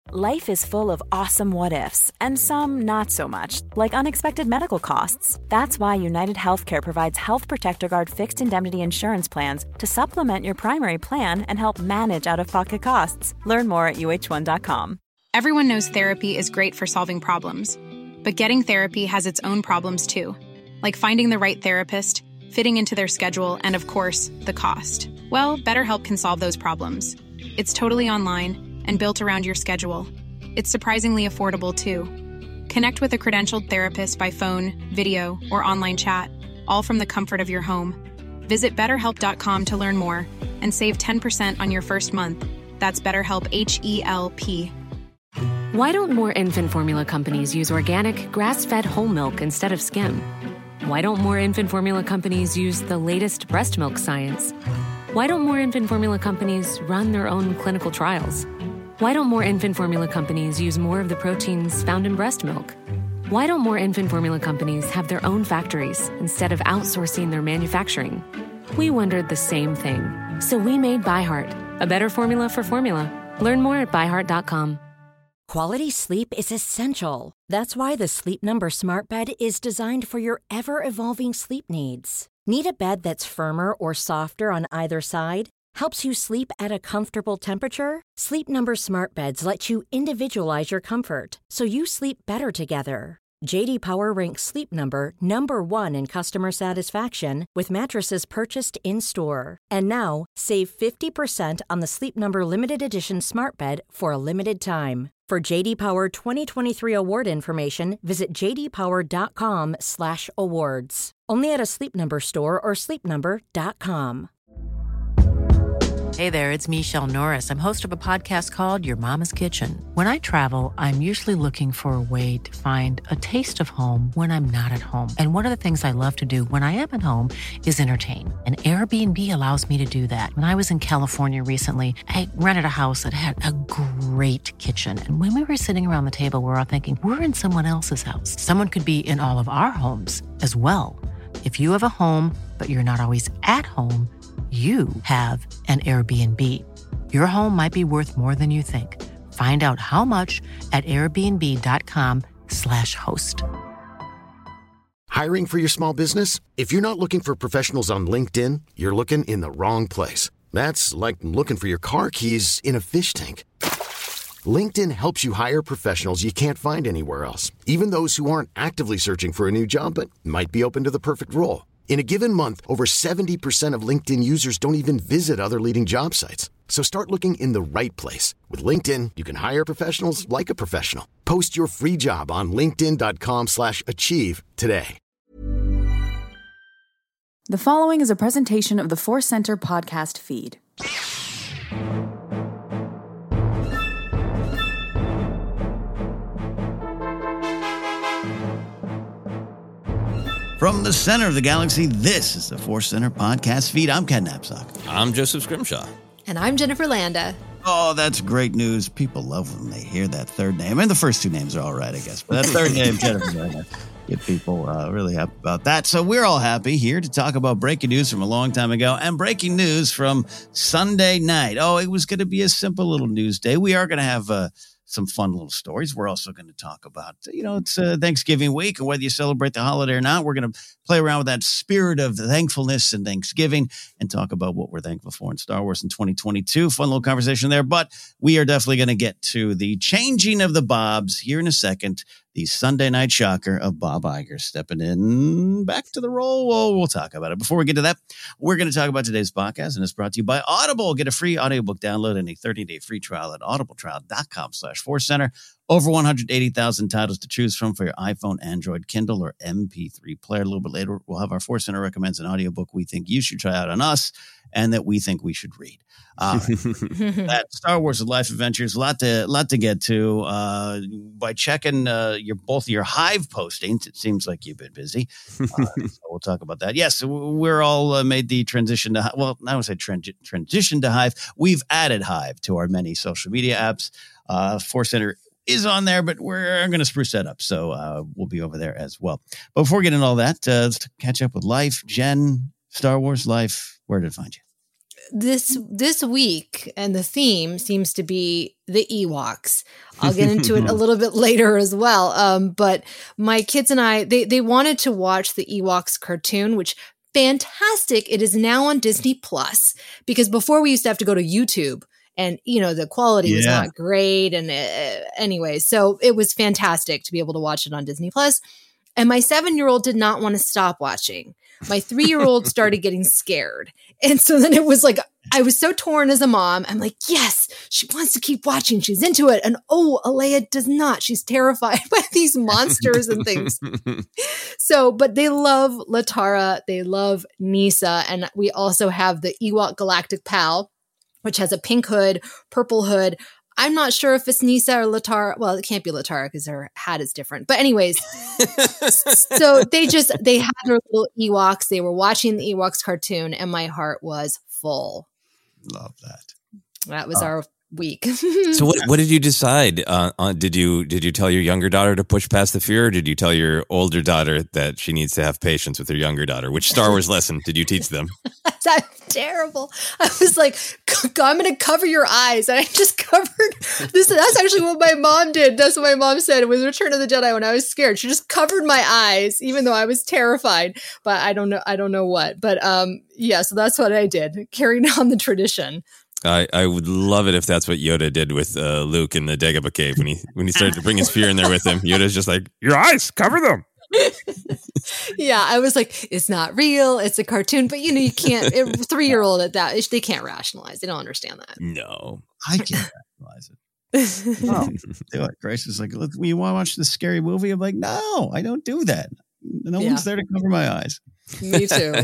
Life is full of awesome what-ifs, and some not so much, like unexpected medical costs. That's why United Healthcare provides Health Protector Guard fixed indemnity insurance plans to supplement your primary plan and help manage out-of-pocket costs. Learn more at uh1.com. Everyone knows therapy is great for solving problems, but getting therapy has its own problems too, like finding the right therapist, fitting into their schedule, and of course, the cost. Well, BetterHelp can solve those problems. It's totally online and built around your schedule. It's surprisingly affordable, too. Connect with a credentialed therapist by phone, video, or online chat, all from the comfort of your home. Visit BetterHelp.com to learn more and save 10% on your first month. That's BetterHelp, H-E-L-P. Why don't more infant formula companies use organic, grass-fed whole milk instead of skim? Why don't more infant formula companies use the latest breast milk science? Why don't more infant formula companies run their own clinical trials? Why don't more infant formula companies use more of the proteins found in breast milk? Why don't more infant formula companies have their own factories instead of outsourcing their manufacturing? We wondered the same thing. So we made ByHeart, a better formula for formula. Learn more at byheart.com. Quality sleep is essential. That's why the Sleep Number Smart Bed is designed for your ever-evolving sleep needs. Need a bed that's firmer or softer on either side? Helps you sleep at a comfortable temperature? Sleep Number Smart Beds let you individualize your comfort, so you sleep better together. J.D. Power ranks Sleep Number number 1 in customer satisfaction with mattresses purchased in-store. And now, save 50% on the Sleep Number Limited Edition Smart Bed for a limited time. For J.D. Power 2023 award information, visit jdpower.com/awards. Only at a Sleep Number store or sleepnumber.com. Hey there, it's Michelle Norris. I'm host of a podcast called Your Mama's Kitchen. When I travel, I'm usually looking for a way to find a taste of home when I'm not at home. And one of the things I love to do when I am at home is entertain. And Airbnb allows me to do that. When I was in California recently, I rented a house that had a great kitchen. And when we were sitting around the table, we're all thinking, we're in someone else's house. Someone could be in all of our homes as well. If you have a home, but you're not always at home, you have an Airbnb. Your home might be worth more than you think. Find out how much at airbnb.com/host. Hiring for your small business? If you're not looking for professionals on LinkedIn, you're looking in the wrong place. That's like looking for your car keys in a fish tank. LinkedIn helps you hire professionals you can't find anywhere else, even those who aren't actively searching for a new job but might be open to the perfect role. In a given month, over 70% of LinkedIn users don't even visit other leading job sites. So start looking in the right place. With LinkedIn, you can hire professionals like a professional. Post your free job on linkedin.com/achieve today. The following is a presentation of the Force Center podcast feed. From the center of the galaxy, this is the Force Center podcast feed. I'm Ken Knapsack. I'm Joseph Scrimshaw. And I'm Jennifer Landa. Oh, that's great news. People love when they hear that third name. And the first two names are all right, I guess. But that third name, Jennifer Landa, get people really happy about that. So we're all happy here to talk about breaking news from a long time ago and breaking news from Sunday night. Oh, it was going to be a simple little news day. We are going to have some fun little stories. We're also going to talk about, it's Thanksgiving week, and whether you celebrate the holiday or not, we're going to play around with that spirit of thankfulness and Thanksgiving and talk about what we're thankful for in Star Wars in 2022. Fun little conversation there, but we are definitely going to get to the changing of the Bobs here in a second. The Sunday night shocker of Bob Iger stepping in back to the role. We'll talk about it. Before we get to that, we're going to talk about today's podcast, and it's brought to you by Audible. Get a free audiobook download and a 30-day free trial at audibletrial.com/forcecenter. Over 180,000 titles to choose from for your iPhone, Android, Kindle, or MP3 player. A little bit later, we'll have our Force Center recommends an audiobook we think you should try out on us and that we think we should read. That Star Wars Life Adventures, a lot to get to. By checking both your Hive postings, it seems like you've been busy. So we'll talk about that. Yes, we're all made the transition to, well, I would say transition to Hive. We've added Hive to our many social media apps. Force Center is on there, but we're going to spruce that up. So we'll be over there as well. But before we get into all that, let's catch up with Life. Jen, Star Wars Life, where did it find you? this week, and the theme seems to be the Ewoks. I'll get into it a little bit later as well. But my kids and I, they wanted to watch the Ewoks cartoon, which fantastic. It is now on Disney Plus, because before we used to have to go to YouTube, and the quality was not great. And anyway, so it was fantastic to be able to watch it on Disney Plus. And my 7-year-old did not want to stop watching. My 3-year-old started getting scared. And so then it was like, I was so torn as a mom. I'm like, yes, she wants to keep watching. She's into it. And Alea does not. She's terrified by these monsters and things. So, but they love Latara. They love Nisa. And we also have the Ewok Galactic Pal, which has a pink hood, purple hood. I'm not sure if it's Nisa or Latara. Well, it can't be Latara because her hat is different. But anyways, so they had their little Ewoks. They were watching the Ewoks cartoon, and my heart was full. Love that. That was our week. So what did you decide? Did you tell your younger daughter to push past the fear, or did you tell your older daughter that she needs to have patience with her younger daughter? Which Star Wars lesson did you teach them? That's terrible. I was like, I'm going to cover your eyes. And I just covered this. That's actually what my mom did. That's what my mom said. It was Return of the Jedi when I was scared. She just covered my eyes, even though I was terrified. But I don't know what. But so that's what I did, carrying on the tradition. I would love it if that's what Yoda did with Luke in the Dagobah cave when he started to bring his fear in there with him. Yoda's just like, your eyes, cover them. Yeah, I was like, it's not real. It's a cartoon. But you can't. 3-year-old at that, they can't rationalize. They don't understand that. No, I can't rationalize it. Oh, they're like, Grace is like, look, you want to watch this scary movie? I'm like, no, I don't do that. No one's there to cover my eyes. Me too.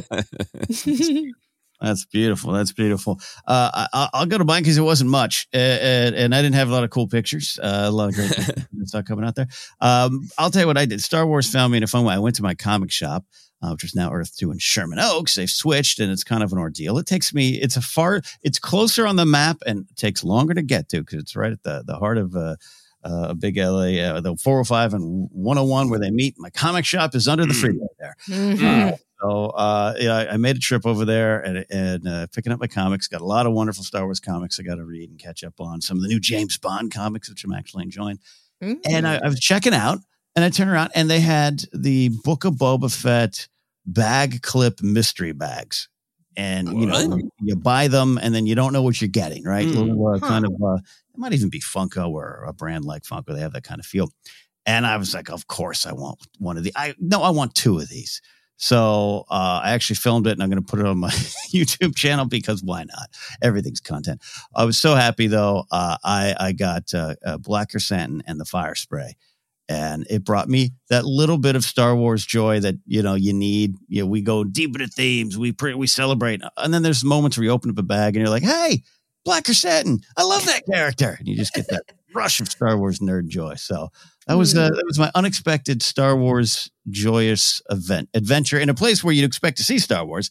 That's beautiful. That's beautiful. I'll go to mine because it wasn't much, and I didn't have a lot of cool pictures. A lot of great stuff coming out there. I'll tell you what I did. Star Wars found me in a fun way. I went to my comic shop, which is now Earth 2 in Sherman Oaks. They've switched, and it's kind of an ordeal. It takes me. It's closer on the map, and it takes longer to get to because it's right at the heart of a big LA, the 405 and 101 where they meet. My comic shop is under the freeway there. Mm-hmm. So I made a trip over there and picking up my comics. Got a lot of wonderful Star Wars comics I got to read and catch up on. Some of the new James Bond comics, which I'm actually enjoying. Mm-hmm. And I was checking out, and I turned around, and they had the Book of Boba Fett bag clip mystery bags. And, you buy them, and then you don't know what you're getting, right? Little kind of, it might even be Funko or a brand like Funko. They have that kind of feel. And I was like, of course I want one of I want 2 of these. So I actually filmed it, and I'm going to put it on my YouTube channel because why not? Everything's content. I was so happy, though. I got Black Chrysanthemum and the Fire Spray, and it brought me that little bit of Star Wars joy that you need. We go deep into themes, we celebrate, and then there's moments where you open up a bag and you're like, "Hey, Black Chrysanthemum, I love that character," and you just get that rush of Star Wars nerd joy. So. That was my unexpected Star Wars joyous adventure in a place where you'd expect to see Star Wars,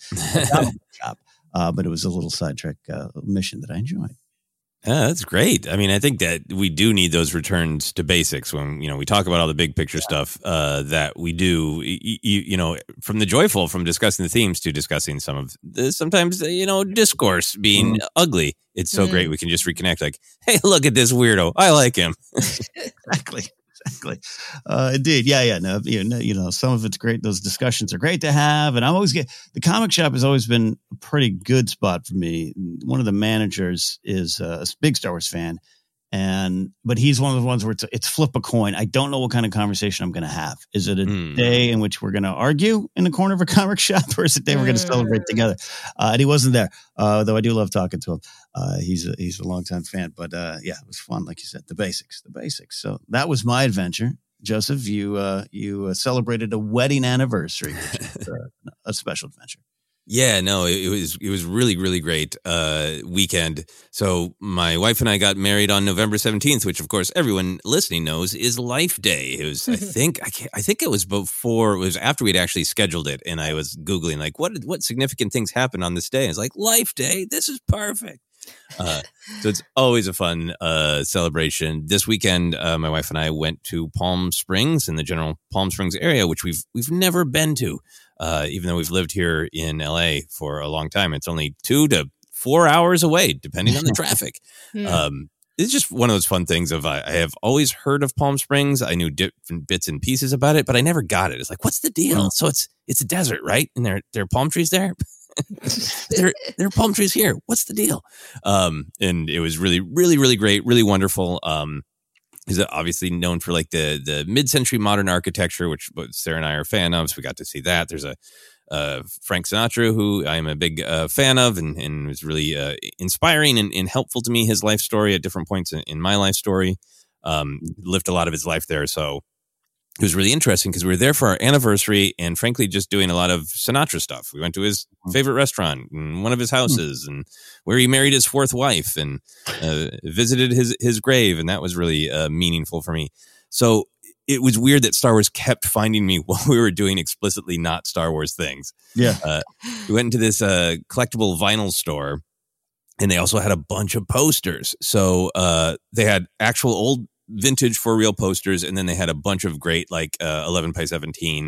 but it was a little sidetrack mission that I enjoyed. Yeah, that's great. I mean, I think that we do need those returns to basics when we talk about all the big picture stuff that we do. From the joyful, from discussing the themes to discussing some of the sometimes discourse being ugly. It's so great we can just reconnect. Like, hey, look at this weirdo. I like him. Exactly. Indeed. Yeah. No, some of it's great. Those discussions are great to have. And the comic shop has always been a pretty good spot for me. One of the managers is a big Star Wars fan. But he's one of the ones where it's flip a coin. I don't know what kind of conversation I'm going to have. Is it a day in which we're going to argue in the corner of a comic shop, or is it a day we're going to celebrate together? And he wasn't there, though I do love talking to him. He's a longtime fan, but it was fun. Like you said, the basics. So that was my adventure. Joseph, you celebrated a wedding anniversary, which is a special adventure. Yeah, no, it was really, really great weekend. So my wife and I got married on November 17th, which of course everyone listening knows is Life Day. It was, I think it was after we'd actually scheduled it, and I was Googling like what significant things happened on this day. And it's like, Life Day, this is perfect. So it's always a fun celebration. This weekend, my wife and I went to Palm Springs in the general Palm Springs area, which we've never been to. Even though we've lived here in LA for a long time. It's only 2 to 4 hours away, depending on the traffic. It's just one of those fun things of I have always heard of Palm Springs. I knew different bits and pieces about it, but I never got it. It's like, what's the deal? So it's a desert, right? And there are palm trees there. there are palm trees here. What's the deal? And it was really, really, really great, really wonderful. He's obviously known for like the mid-century modern architecture, which Sarah and I are a fan of. So we got to see that. There's a Frank Sinatra, who I'm a big fan of, and was really inspiring and helpful to me. His life story at different points in my life story, lived a lot of his life there. So it was really interesting because we were there for our anniversary, and frankly, just doing a lot of Sinatra stuff. We went to his favorite restaurant and one of his houses, and where he married his fourth wife, and visited his grave, and that was really meaningful for me. So it was weird that Star Wars kept finding me while we were doing explicitly not Star Wars things. Yeah. We went into this collectible vinyl store, and they also had a bunch of posters. So they had actual old vintage for real posters, and then they had a bunch of great 11x17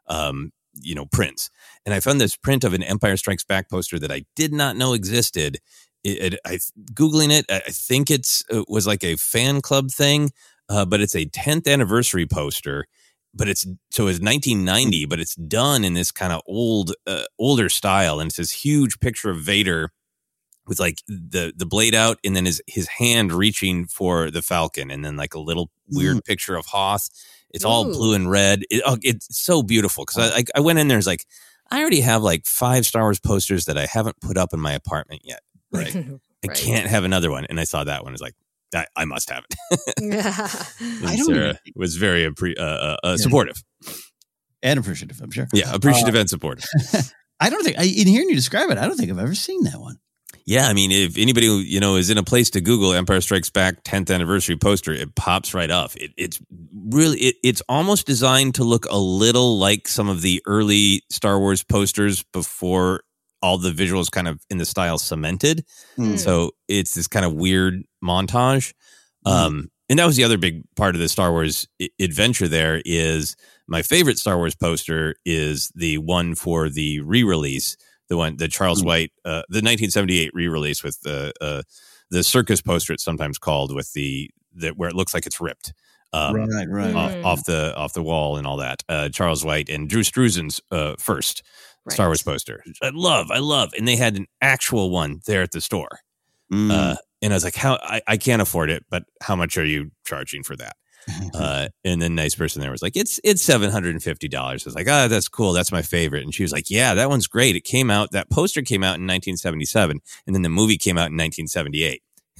prints. And I found this print of an Empire Strikes Back poster that I did not know existed. Googling it, I think it was like a fan club thing. But it's a 10th anniversary poster, but it's 1990, but it's done in this kind of older style. And it's this huge picture of Vader with like the blade out, and then his hand reaching for the Falcon, and then like a little weird picture of Hoth. It's all blue and red. It's so beautiful. Cause I went in there, it's like, I already have like 5 Star Wars posters that I haven't put up in my apartment yet. Right. I can't have another one. And I saw that one. It's like, I must have it. Sarah was very supportive and appreciative, I'm sure. Yeah, appreciative and supportive. I don't think, in hearing you describe it, I don't think I've ever seen that one. Yeah, I mean, if anybody is in a place to Google Empire Strikes Back 10th anniversary poster, it pops right up. It's really it's almost designed to look a little like some of the early Star Wars posters before all the visuals kind of in the style cemented. So it's this kind of weird montage. And that was the other big part of the Star Wars adventure there. Is my favorite Star Wars poster is the one for the re-release, the Charles White, the 1978 re-release with the circus poster, it's sometimes called, with the where it looks like it's ripped. Right. Off the wall and all that. Charles White and Drew Struzan's first Star Wars poster. I love. And they had an actual one there at the store. And I was like, I can't afford it, but how much are you charging for that? And then nice person there was like, it's $750. I was like, that's cool. That's my favorite. And she was like, yeah, that one's great. That poster came out in 1977, and then the movie came out in 1978.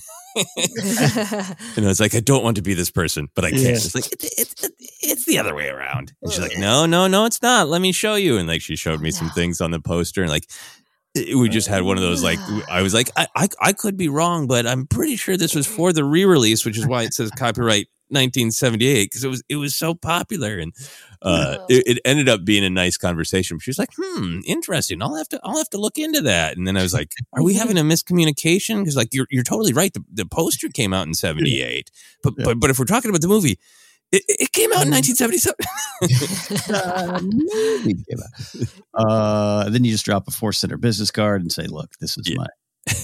And I was like, I don't want to be this person, but I can't. It's like, it's the other way around. And she's like, no, it's not. Let me show you. And like, she showed me some things on the poster, and like, we just had one of those, like, I was like, I could be wrong, but I'm pretty sure this was for the re-release, which is why it says copyright 1978, because it was so popular. And it ended up being a nice conversation. She was like, interesting. I'll have to look into that. And then I was like, are we having a miscommunication? Because like, you're totally right. The poster came out in 78, but if we're talking about the movie, it came out in 1977. Then you just drop a Force Center business card and say, look, this is my.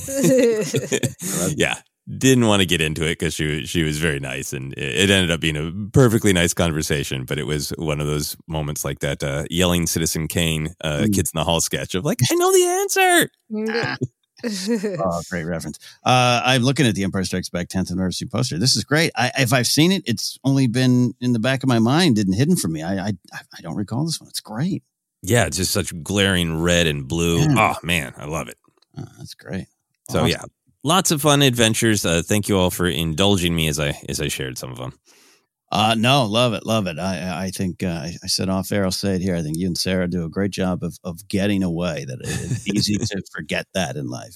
Yeah. Didn't want to get into it because she was very nice, and it ended up being a perfectly nice conversation. But it was one of those moments like that yelling Citizen Kane Kids in the Hall sketch of like, I know the answer. Oh, great reference. I'm looking at the Empire Strikes Back 10th anniversary poster. This is great. If I've seen it, it's only been in the back of my mind and hidden from me. I don't recall this one. It's great. Yeah, it's just such glaring red and blue. Yeah. Oh man, I love it. Oh, that's great. So yeah. Lots of fun adventures. Thank you all for indulging me as I shared some of them. No, love it. I think I said off air, I'll say it here. I think you and Sarah do a great job of getting away. That it's easy to forget that in life.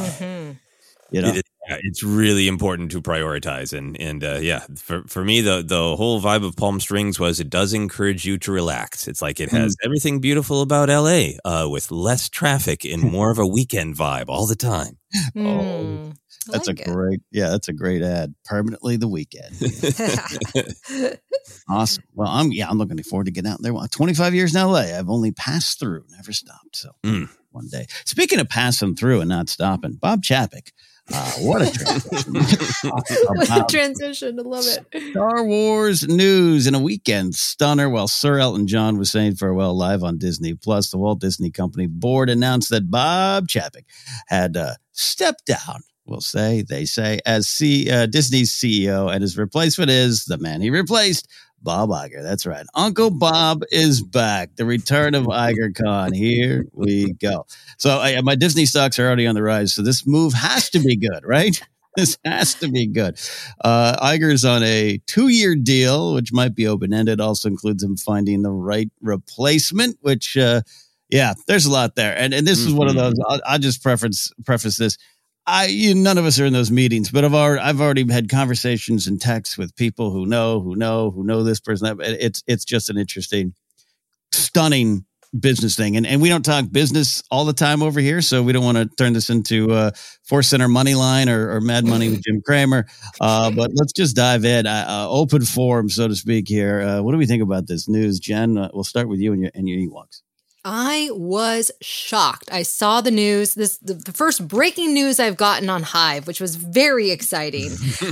It's really important to prioritize, and for me, the whole vibe of Palm Springs was it does encourage you to relax. It's like it has everything beautiful about LA, with less traffic and more of a weekend vibe all the time. That's a great ad. Permanently the weekend. Awesome. Well, I'm looking forward to getting out there. 25 years in LA. I've only passed through, never stopped. So one day. Speaking of passing through and not stopping, Bob Chapek. What a transition. What a transition. I love it. Star Wars news in a weekend stunner while Sir Elton John was saying farewell live on Disney Plus. The Walt Disney Company board announced that Bob Chapek had stepped down. They say, as Disney's CEO, and his replacement is the man he replaced, Bob Iger. That's right. Uncle Bob is back. The return of IgerCon. Here we go. So my Disney stocks are already on the rise. So this move has to be good, right? This has to be good. Iger's on a 2-year deal, which might be open-ended. Also includes him finding the right replacement, which, there's a lot there. And this is one of those, I'll just preface this. None of us are in those meetings, but I've already had conversations and texts with people who know this person. It's just an interesting, stunning business thing. And we don't talk business all the time over here, so we don't want to turn this into Force Center Money Line or Mad Money with Jim Cramer. But let's just dive in. Open forum, so to speak here. What do we think about this news, Jen? We'll start with you and your Ewoks. I was shocked. I saw the news, the first breaking news I've gotten on Hive, which was very exciting.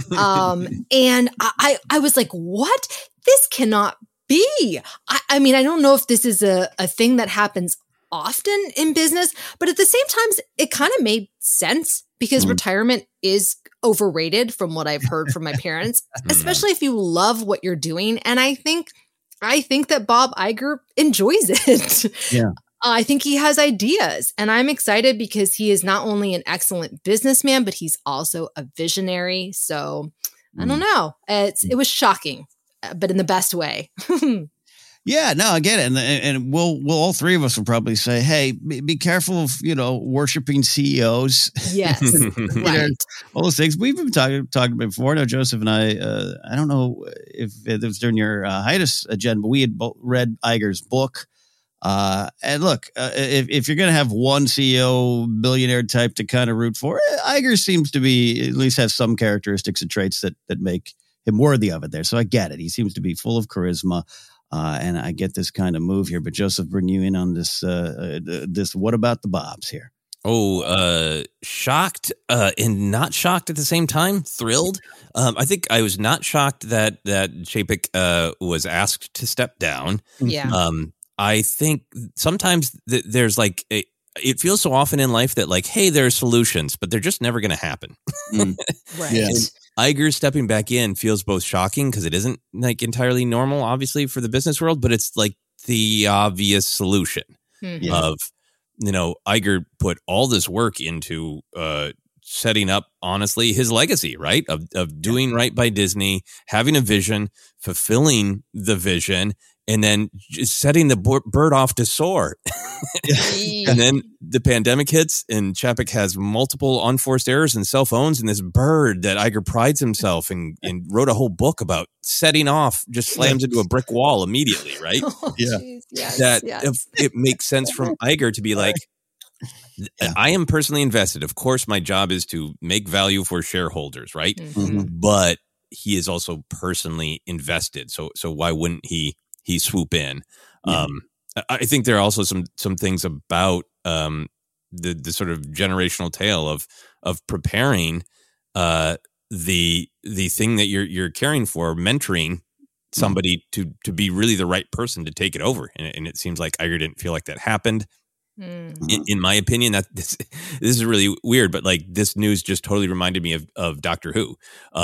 And I was like, what? This cannot be. I mean, I don't know if this is a thing that happens often in business, but at the same time, it kind of made sense because retirement is overrated from what I've heard from my parents, especially if you love what you're doing. And I think that Bob Iger enjoys it. Yeah. I think he has ideas, and I'm excited because he is not only an excellent businessman, but he's also a visionary. So I don't know. It was shocking, but in the best way. Yeah, no, I get it. And we'll all three of us will probably say, hey, be careful of, worshiping CEOs. Yes. Right. All those things. We've been talking before. I know Joseph and I don't know if it was during your hiatus, Jen, but we had read Iger's book. And look, if you're going to have one CEO, billionaire type to kind of root for, Iger seems to be, at least have some characteristics and traits that make him worthy of it there. So I get it. He seems to be full of charisma. And I get this kind of move here, but Joseph, bring you in on this. What about the Bobs here? Shocked and not shocked at the same time. Thrilled. I think I was not shocked that Chapek was asked to step down. Yeah. I think sometimes there's like it feels so often in life that like, hey, there are solutions, but they're just never going to happen. Right. Yes. Iger stepping back in feels both shocking because it isn't like entirely normal, obviously, for the business world, but it's like the obvious solution of, Iger put all this work into setting up, honestly, his legacy, right? Of doing right by Disney, having a vision, fulfilling the vision, and then just setting the bird off to soar. And then the pandemic hits and Chapek has multiple unforced errors and self-owns, and this bird that Iger prides himself and wrote a whole book about setting off just slams into a brick wall immediately, right? Oh, yeah. Yes, If it makes sense from Iger to be like, I am personally invested. Of course, my job is to make value for shareholders, right? But he is also personally invested. So why wouldn't he swoop in? I think there are also some things about the sort of generational tale of preparing the thing that you're caring for, mentoring somebody to be really the right person to take it over. And it seems like Iger didn't feel like that happened. In my opinion, that this is really weird, but like this news just totally reminded me of Doctor Who.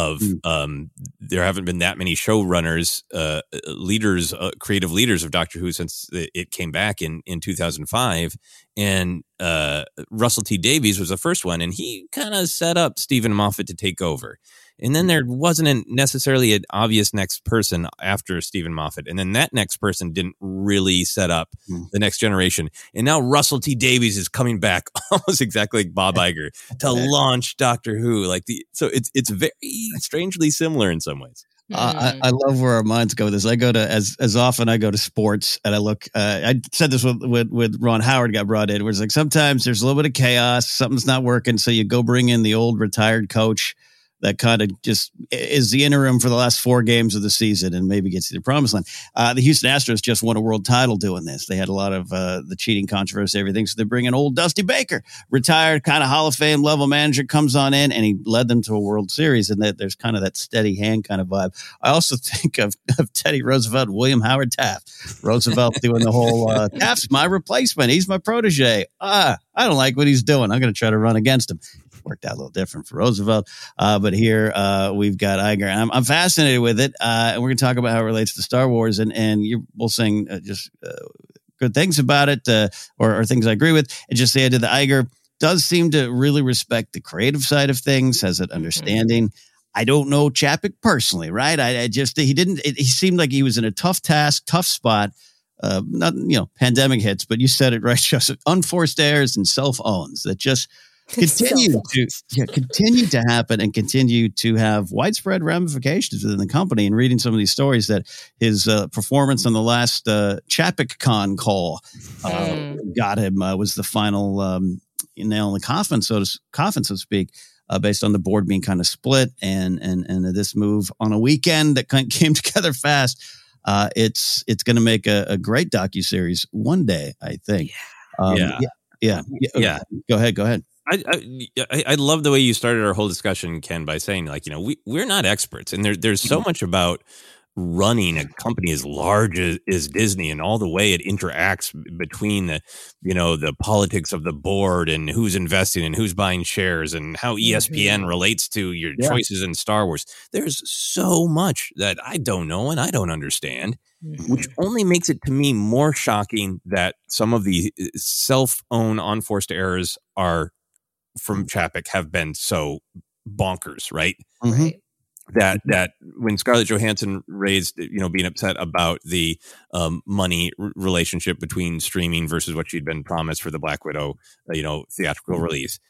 There haven't been that many showrunners, leaders, creative leaders of Doctor Who since it came back in 2005, and Russell T Davies was the first one, and he kind of set up Stephen Moffat to take over. And then there wasn't necessarily an obvious next person after Stephen Moffat. And then that next person didn't really set up the next generation. And now Russell T Davies is coming back almost exactly like Bob Iger to launch Doctor Who. So it's very strangely similar in some ways. I love where our minds go with this. I go to as often I go to sports and I look. I said this with Ron Howard got brought in. Where it's like sometimes there's a little bit of chaos, something's not working, so you go bring in the old retired coach that kind of just is the interim for the last 4 games of the season and maybe gets to the promised land. The Houston Astros just won a world title doing this. They had a lot of the cheating controversy, everything. So they bring in old Dusty Baker, retired kind of Hall of Fame level manager, comes on in, and he led them to a World Series. And there's kind of that steady hand kind of vibe. I also think of Teddy Roosevelt, William Howard Taft. Roosevelt doing the whole, Taft's my replacement. He's my protege. I don't like what he's doing. I'm going to try to run against him. Worked out a little different for Roosevelt. But here we've got Iger. And I'm fascinated with it. And we're going to talk about how it relates to Star Wars. And you're both saying just good things about it or things I agree with. And just the idea that Iger does seem to really respect the creative side of things, has an understanding. I don't know Chapek personally, right? He seemed like he was in a tough task, tough spot. Not, pandemic hits, but you said it right, Joseph. Unforced errors and self-owns that just continue to happen and continue to have widespread ramifications within the company. And reading some of these stories that his performance on the last ChapekCon call got him was the final nail in the coffin, so to speak. Based on the board being kind of split and this move on a weekend that came together fast. It's going to make a great docuseries one day, I think. Yeah. Go ahead. I love the way you started our whole discussion, Ken, by saying we're not experts, and there's so much about running a company as large as Disney and all the way it interacts between the politics of the board and who's investing and who's buying shares and how ESPN relates to your choices in Star Wars. There's so much that I don't know and I don't understand, which only makes it to me more shocking that some of the self-owned unforced errors are from Chapek have been so bonkers, right? Right. That when Scarlett Johansson raised, being upset about the money relationship between streaming versus what she'd been promised for the Black Widow, theatrical release,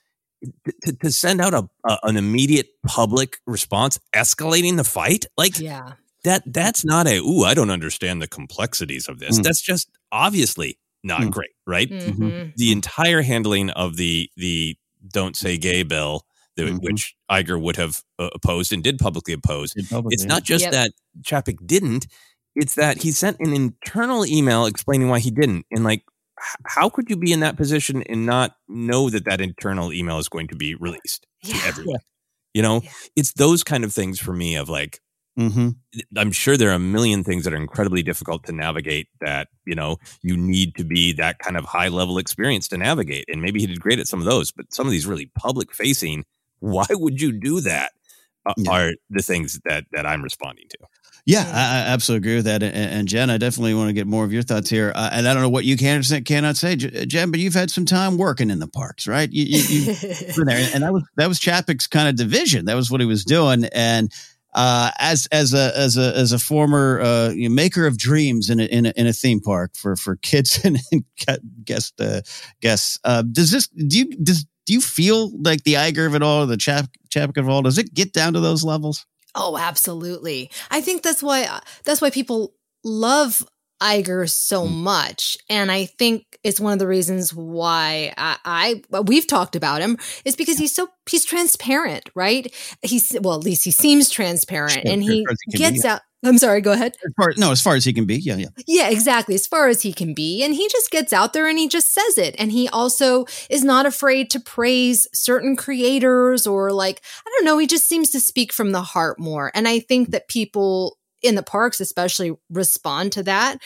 to send out an immediate public response, escalating the fight, that's not I don't understand the complexities of this. That's just obviously not great, right? The entire handling of the Don't Say Gay bill, which Iger would have opposed and did publicly oppose. It's not just that Chapek didn't, it's that he sent an internal email explaining why he didn't. And how could you be in that position and not know that internal email is going to be released to everyone? It's those kind of things for me of I'm sure there are a million things that are incredibly difficult to navigate that, you need to be that kind of high level experience to navigate. And maybe he did great at some of those, but some of these really public facing, why would you do that? Are the things that I'm responding to. Yeah, I absolutely agree with that. And Jen, I definitely want to get more of your thoughts here. And I don't know what you cannot say, Jen, but you've had some time working in the parks, right? You've been there, and that was Chapek's kind of division. That was what he was doing. And as a former maker of dreams in a theme park for kids and guests, do you feel like the Iger of it all, the Chapek of it all, does it get down to those levels? Oh, absolutely. I think that's why people love Iger so much. And I think it's one of the reasons why we've talked about him is because he's transparent, right? At least he seems transparent, and he gets out. I'm sorry, go ahead. As far as he can be. Yeah. Yeah, exactly. As far as he can be. And he just gets out there and he just says it. And he also is not afraid to praise certain creators or I don't know, he just seems to speak from the heart more. And I think that people in the parks especially respond to that.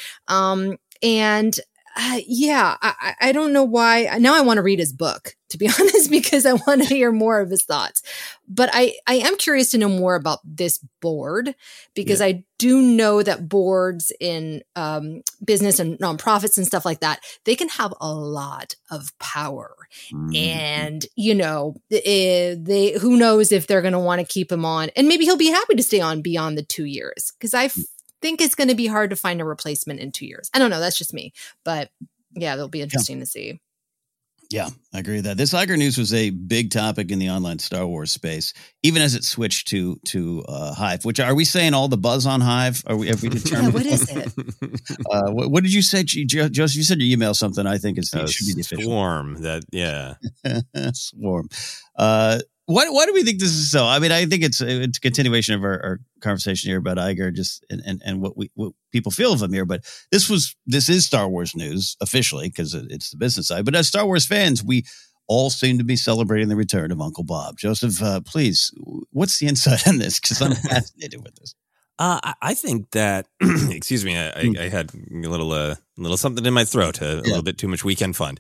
I don't know why. Now I want to read his book, to be honest, because I want to hear more of his thoughts. But I am curious to know more about this board, because I do know that boards in business and nonprofits and stuff like that, they can have a lot of power. And, who knows if they're going to want to keep him on. And maybe he'll be happy to stay on beyond the 2 years, because I think it's going to be hard to find a replacement in 2 years. I don't know. That's just me. But yeah, it'll be interesting to see. Yeah, I agree with that. This Iger news was a big topic in the online Star Wars space, even as it switched to Hive. Which, are we saying all the buzz on Hive? Have we determined? What is it? What did you say, Joseph? You said you emailed something. I think it should be the official Swarm. Swarm. Why do we think this is so? I mean, I think it's a continuation of our conversation here about Iger, just and what people feel of him here. But this is Star Wars news officially because it's the business side. But as Star Wars fans, we all seem to be celebrating the return of Uncle Bob. Joseph, please, what's the insight on this? Because I'm fascinated with this. I think that, excuse me, I had a little something in my throat, a little bit too much weekend fun.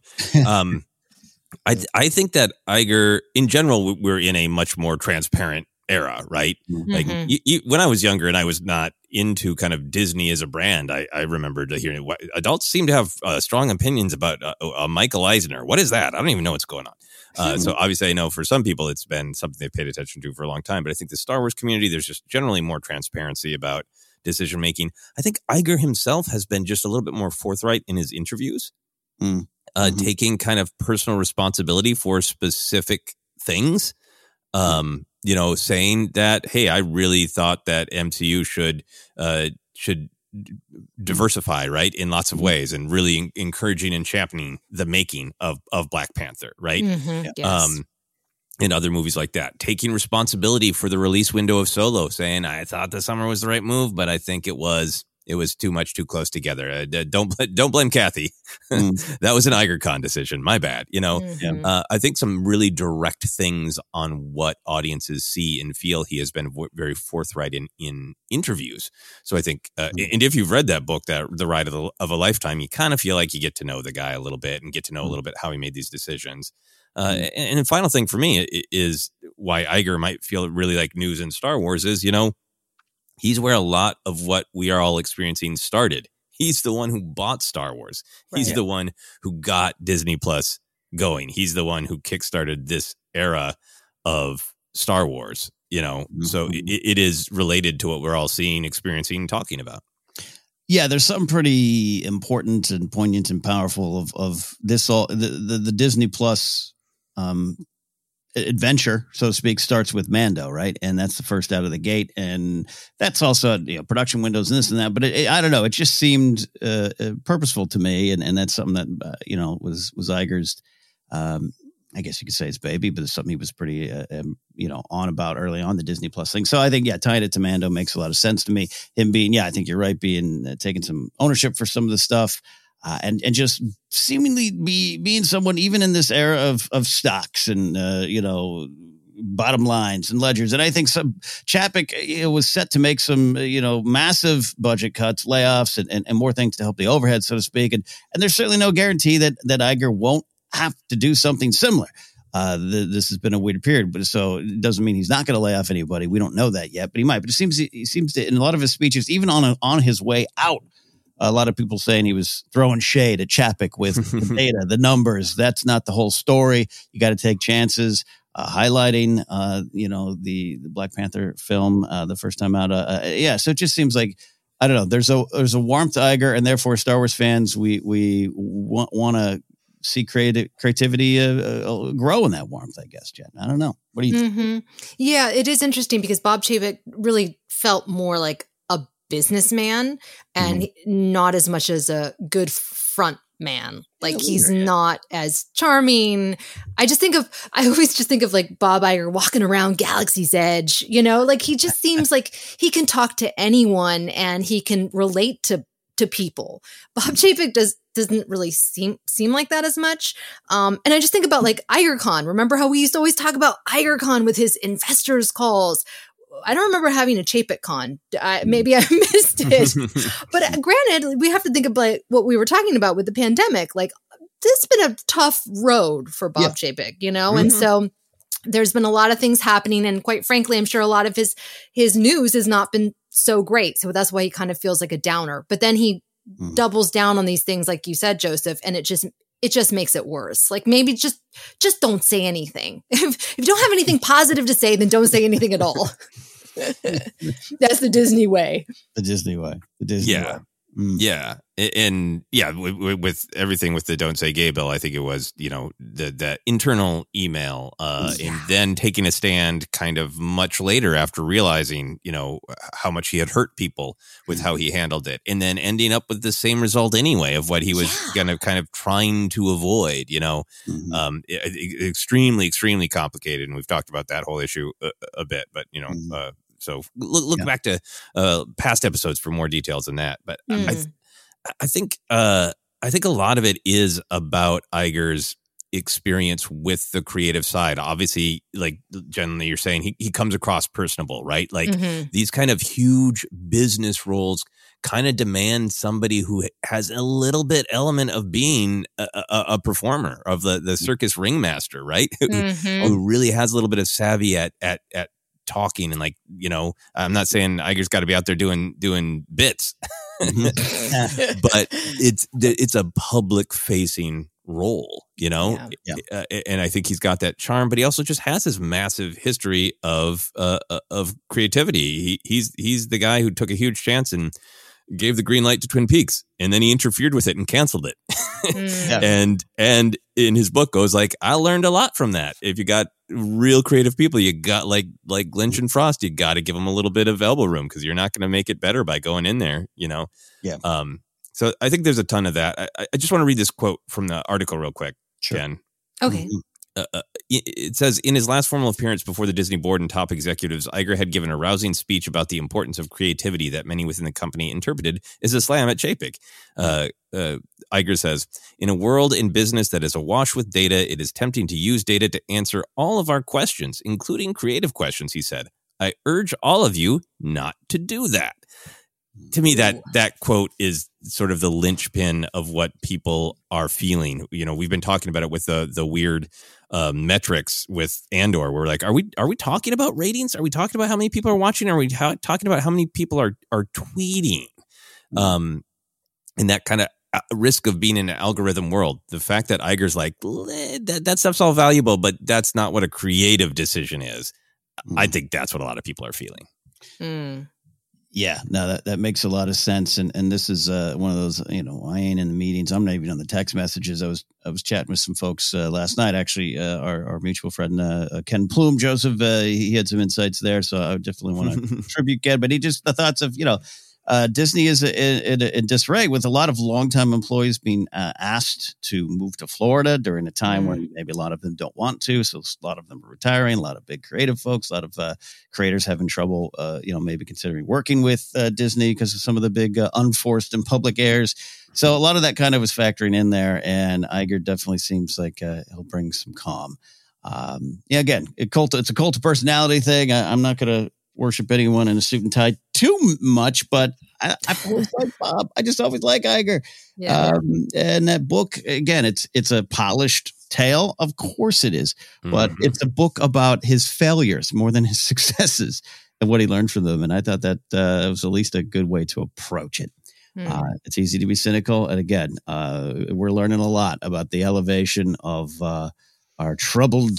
I think that Iger, in general, we're in a much more transparent era, right? Mm-hmm. Like when I was younger and I was not into kind of Disney as a brand, I remembered hearing adults seem to have strong opinions about Michael Eisner. What is that? I don't even know what's going on. So obviously I know for some people it's been something they've paid attention to for a long time, but I think the Star Wars community, there's just generally more transparency about decision making. I think Iger himself has been just a little bit more forthright in his interviews, taking kind of personal responsibility for specific things. Saying that, hey, I really thought that MCU should diversify, right, in lots of ways, and really encouraging and championing the making of Black Panther, right? Mm-hmm. Yes. And other movies like that, taking responsibility for the release window of Solo, saying I thought the summer was the right move, but I think it was too close together. Don't blame Kathy. That was an IgerCon decision. My bad. I think some really direct things on what audiences see and feel. He has been very forthright in interviews. So I think, and if you've read that book, that The Ride of a Lifetime, you kind of feel like you get to know the guy a little bit and get to know a little bit how he made these decisions. And the final thing for me is why Iger might feel really like news in Star Wars is, he's where a lot of what we are all experiencing started. He's the one who bought Star Wars. He's the one who got Disney Plus going. He's the one who kickstarted this era of Star Wars, So it is related to what we're all seeing, experiencing, and talking about. Yeah, there's something pretty important and poignant and powerful of this. All the Disney Plus adventure, so to speak, starts with Mando, right? And that's the first out of the gate, and that's also production windows and this and that. But I don't know, it just seemed purposeful to me, and that's something that was Iger's. I guess you could say his baby, but it's something he was pretty on about early on, the Disney Plus thing. So I think tying it to Mando makes a lot of sense to me. Him being I think you're right, being taking some ownership for some of the stuff. And just seemingly being someone, even in this era of stocks and, bottom lines and ledgers. And I think Chapek was set to make some, massive budget cuts, layoffs, and more things to help the overhead, so to speak. And there's certainly no guarantee that Iger won't have to do something similar. This has been a weird period, but so it doesn't mean he's not going to lay off anybody. We don't know that yet, but he might. But he seems to, in a lot of his speeches, even on his way out, a lot of people saying he was throwing shade at Chapek with the data, the numbers. That's not the whole story. You got to take chances. Highlighting, the Black Panther film the first time out. So it just seems like, I don't know. There's a warmth to Iger, and therefore Star Wars fans, we want to see creativity grow in that warmth, I guess, Jen. I don't know. What do you think? Yeah, it is interesting because Bob Chapek really felt more like businessman and not as much as a good front man. Like he's not as charming. I always just think of like Bob Iger walking around Galaxy's Edge, like he just seems like he can talk to anyone and he can relate to people. Bob Chapek doesn't really seem like that as much. And I just think about like IgerCon. Remember how we used to always talk about IgerCon with his investors calls? I don't remember having a ChapekCon. Maybe I missed it. But granted, we have to think about what we were talking about with the pandemic. Like, this has been a tough road for Bob Chapek, And so there's been a lot of things happening. And quite frankly, I'm sure a lot of his news has not been so great. So that's why he kind of feels like a downer. But then he doubles down on these things, like you said, Joseph, and it just makes it worse. Like maybe just don't say anything. If you don't have anything positive to say, then don't say anything at all. That's the Disney way. The Disney way. Yeah. And yeah, with everything with the Don't Say Gay bill, I think it was, that internal email and then taking a stand kind of much later after realizing, how much he had hurt people with how he handled it, and then ending up with the same result anyway of what he was kind of trying to avoid, extremely, extremely complicated. And we've talked about that whole issue a bit, but, so look back to past episodes for more details on that. But I think a lot of it is about Iger's experience with the creative side. Obviously, like generally you're saying, he comes across personable, right? Like these kind of huge business roles kind of demand somebody who has a little bit element of being a performer, of the circus ringmaster, right? Who really has a little bit of savvy at talking, and like, I'm not saying Iger's got to be out there doing bits, but it's a public facing role, and I think he's got that charm, but he also just has this massive history of creativity. He's the guy who took a huge chance and gave the green light to Twin Peaks, and then he interfered with it and canceled it. And in his book goes like, I learned a lot from that. If you got real creative people, you got like Lynch and Frost, you got to give them a little bit of elbow room, because you're not going to make it better by going in there, So I think there's a ton of that. I just want to read this quote from the article real quick, Jen. Okay. It says, in his last formal appearance before the Disney board and top executives, Iger had given a rousing speech about the importance of creativity that many within the company interpreted as a slam at Chapek. Iger says, in a world in business that is awash with data, it is tempting to use data to answer all of our questions, including creative questions, he said. I urge all of you not to do that. To me, that quote is sort of the linchpin of what people are feeling. We've been talking about it with the weird metrics with Andor. We're like, are we talking about ratings? Are we talking about how many people are watching? Are we talking about how many people are tweeting? And that kind of risk of being in an algorithm world. The fact that Iger's like, that stuff's all valuable, but that's not what a creative decision is. I think that's what a lot of people are feeling. Yeah, no, that makes a lot of sense, and this is one of those. I ain't in the meetings. I'm not even on the text messages. I was chatting with some folks last night. Actually, our mutual friend Ken Plume, Joseph, he had some insights there. So I definitely want to contribute, Ken. But the thoughts of Disney is in disarray, with a lot of longtime employees being asked to move to Florida during a time when maybe a lot of them don't want to. So a lot of them are retiring, a lot of big creative folks, a lot of creators having trouble, maybe considering working with Disney because of some of the big unforced and public airs. So a lot of that kind of is factoring in there. And Iger definitely seems like he'll bring some calm. Again, it's a cult of personality thing. I'm not going to worship anyone in a suit and tie too much, but I've always liked Bob. I just always like Iger. Yeah. And that book, again, it's a polished tale. Of course it is, but it's a book about his failures more than his successes and what he learned from them. And I thought that was at least a good way to approach it. It's easy to be cynical. And again, we're learning a lot about the elevation of our troubled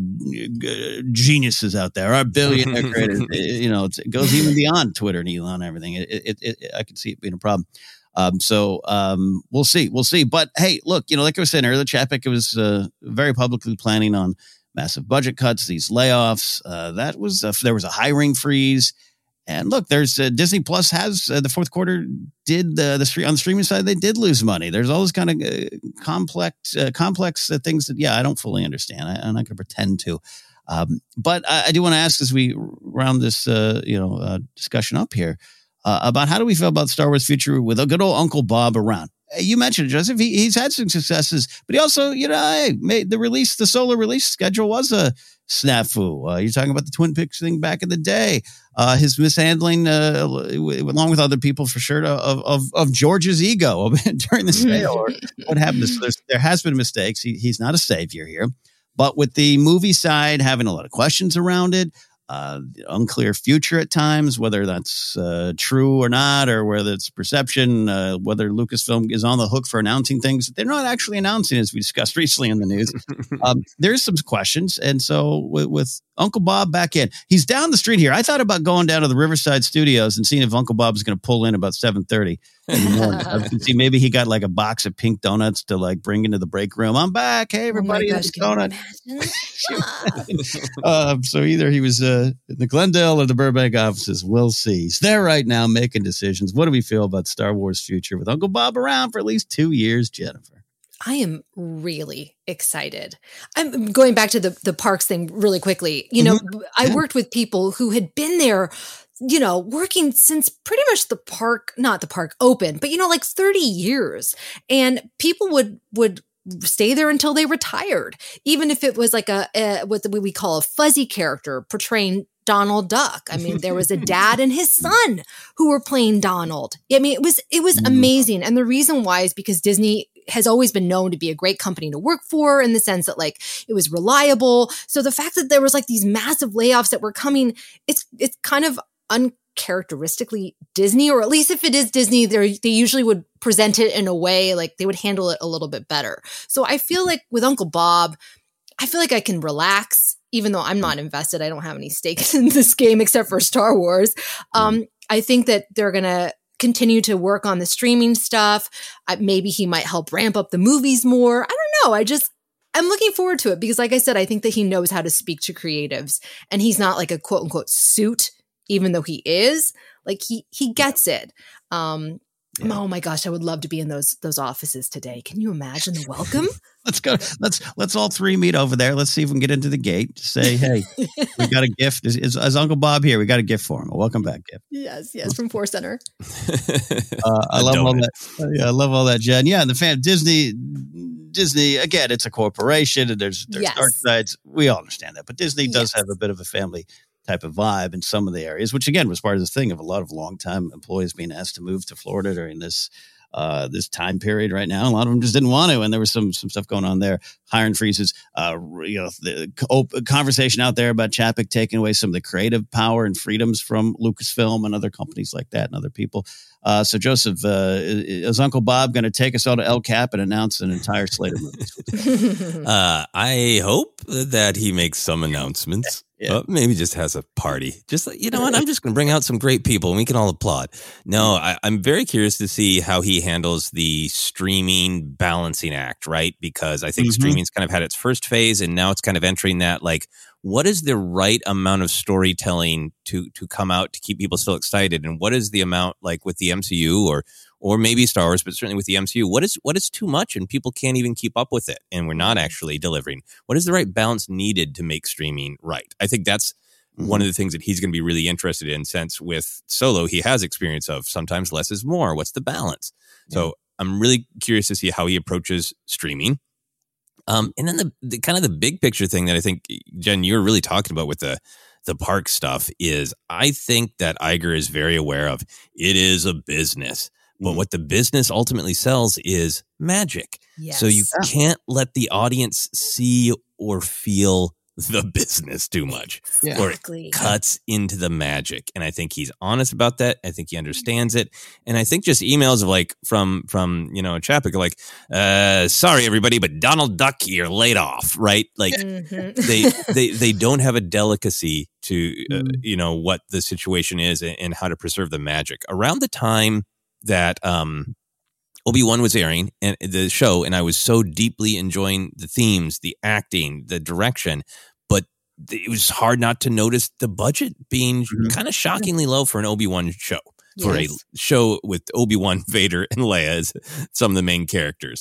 geniuses out there, our billionaire creators. It goes even beyond Twitter and Elon and everything. I can see it being a problem. So we'll see. But hey, look, like I was saying earlier, Chapek was very publicly planning on massive budget cuts, these layoffs. There was a hiring freeze. And look, there's Disney Plus has the fourth quarter did on the streaming side, they did lose money. There's all this kind of complex things that, I don't fully understand. I'm not going to pretend to. But I do want to ask, as we round this, discussion up here, about how do we feel about Star Wars future with a good old Uncle Bob around? You mentioned it, Joseph. He's had some successes, but he also, made the solo release schedule was a snafu. You're talking about the Twin Peaks thing back in the day. His mishandling, along with other people, for sure, of George's ego during the sale, or what happened. So there has been mistakes. He's not a savior here, but with the movie side having a lot of questions around it, unclear future at times, whether that's true or not, or whether it's perception, whether Lucasfilm is on the hook for announcing things that they're not actually announcing, as we discussed recently in the news. There's some questions. And so with Uncle Bob back in, he's down the street here. I thought about going down to the Riverside Studios and seeing if Uncle Bob is going to pull in about 7:30 See, maybe he got like a box of pink donuts to like bring into the break room. I'm back. Hey, everybody, gosh, donut. So either he was in the Glendale or the Burbank offices. We'll see. He's there right now making decisions. What do we feel about Star Wars' future with Uncle Bob around for at least 2 years, Jennifer? I am really excited. I'm going back to the parks thing really quickly. You know, I worked with people who had been there, you know, working since pretty much not the park opened, but, you know, like 30 years. And people would stay there until they retired, even if it was like what we call a fuzzy character portraying Donald Duck. I mean, there was a dad and his son who were playing Donald. I mean, it was amazing. And the reason why is because Disney has always been known to be a great company to work for, in the sense that like it was reliable. So the fact that there was like these massive layoffs that were coming, it's kind of uncharacteristically Disney, or at least if it is Disney, they usually would present it in a way like they would handle it a little bit better. So I feel like with Uncle Bob, I feel like I can relax, even though I'm not invested. I don't have any stakes in this game except for Star Wars. I think that they're going to continue to work on the streaming stuff. Maybe he might help ramp up the movies more. I don't know. I'm looking forward to it because, like I said, I think that he knows how to speak to creatives, and he's not like a quote unquote suit, even though he is. Like he gets it. Oh my gosh, I would love to be in those offices today. Can you imagine the welcome? Let's go. Let's all three meet over there. Let's see if we can get into the gate. Just say, hey, we got a gift. Is Uncle Bob here? We got a gift for him. A welcome back gift. Yes, from Force Center. I love all that. Yeah, I love all that, Jen. Yeah, and the fan Disney again. It's a corporation, and there's dark sides. We all understand that, but Disney does have a bit of a family type of vibe in some of the areas, which again was part of the thing of a lot of longtime employees being asked to move to Florida during this time period right now. A lot of them just didn't want to, and there was some stuff going on there. Hiring freezes, the conversation out there about Chapek taking away some of the creative power and freedoms from Lucasfilm and other companies like that and other people. So Joseph, is Uncle Bob going to take us all to El Cap and announce an entire slate of movies? I hope that he makes some announcements. Maybe just has a party. Just, you know what? I'm just going to bring out some great people and we can all applaud. No, I'm very curious to see how he handles the streaming balancing act, right? Because I think streaming's kind of had its first phase and now it's kind of entering that, like, what is the right amount of storytelling to come out to keep people still excited? And what is the amount, like with the MCU or maybe Star Wars, but certainly with the MCU, what is too much and people can't even keep up with it and we're not actually delivering? What is the right balance needed to make streaming right? I think that's one of the things that he's going to be really interested in, since with Solo, he has experience of sometimes less is more. What's the balance? So I'm really curious to see how he approaches streaming. And then the kind of the big picture thing that I think, Jen, you're really talking about with the park stuff is, I think that Iger is very aware of it is a business. But what the business ultimately sells is magic. Yes. So you can't let the audience see or feel the business too much, or it cuts into the magic. And I think he's honest about that. I think he understands it. And I think just emails of like from Chapek, like, sorry everybody, but Donald Duck, you're laid off, right? Like they don't have a delicacy to what the situation is and how to preserve the magic. Around the time that Obi-Wan was airing and the show, and I was so deeply enjoying the themes, the acting, the direction, but it was hard not to notice the budget being kind of shockingly low for an Obi-Wan show. For a show with Obi-Wan, Vader, and Leia as some of the main characters.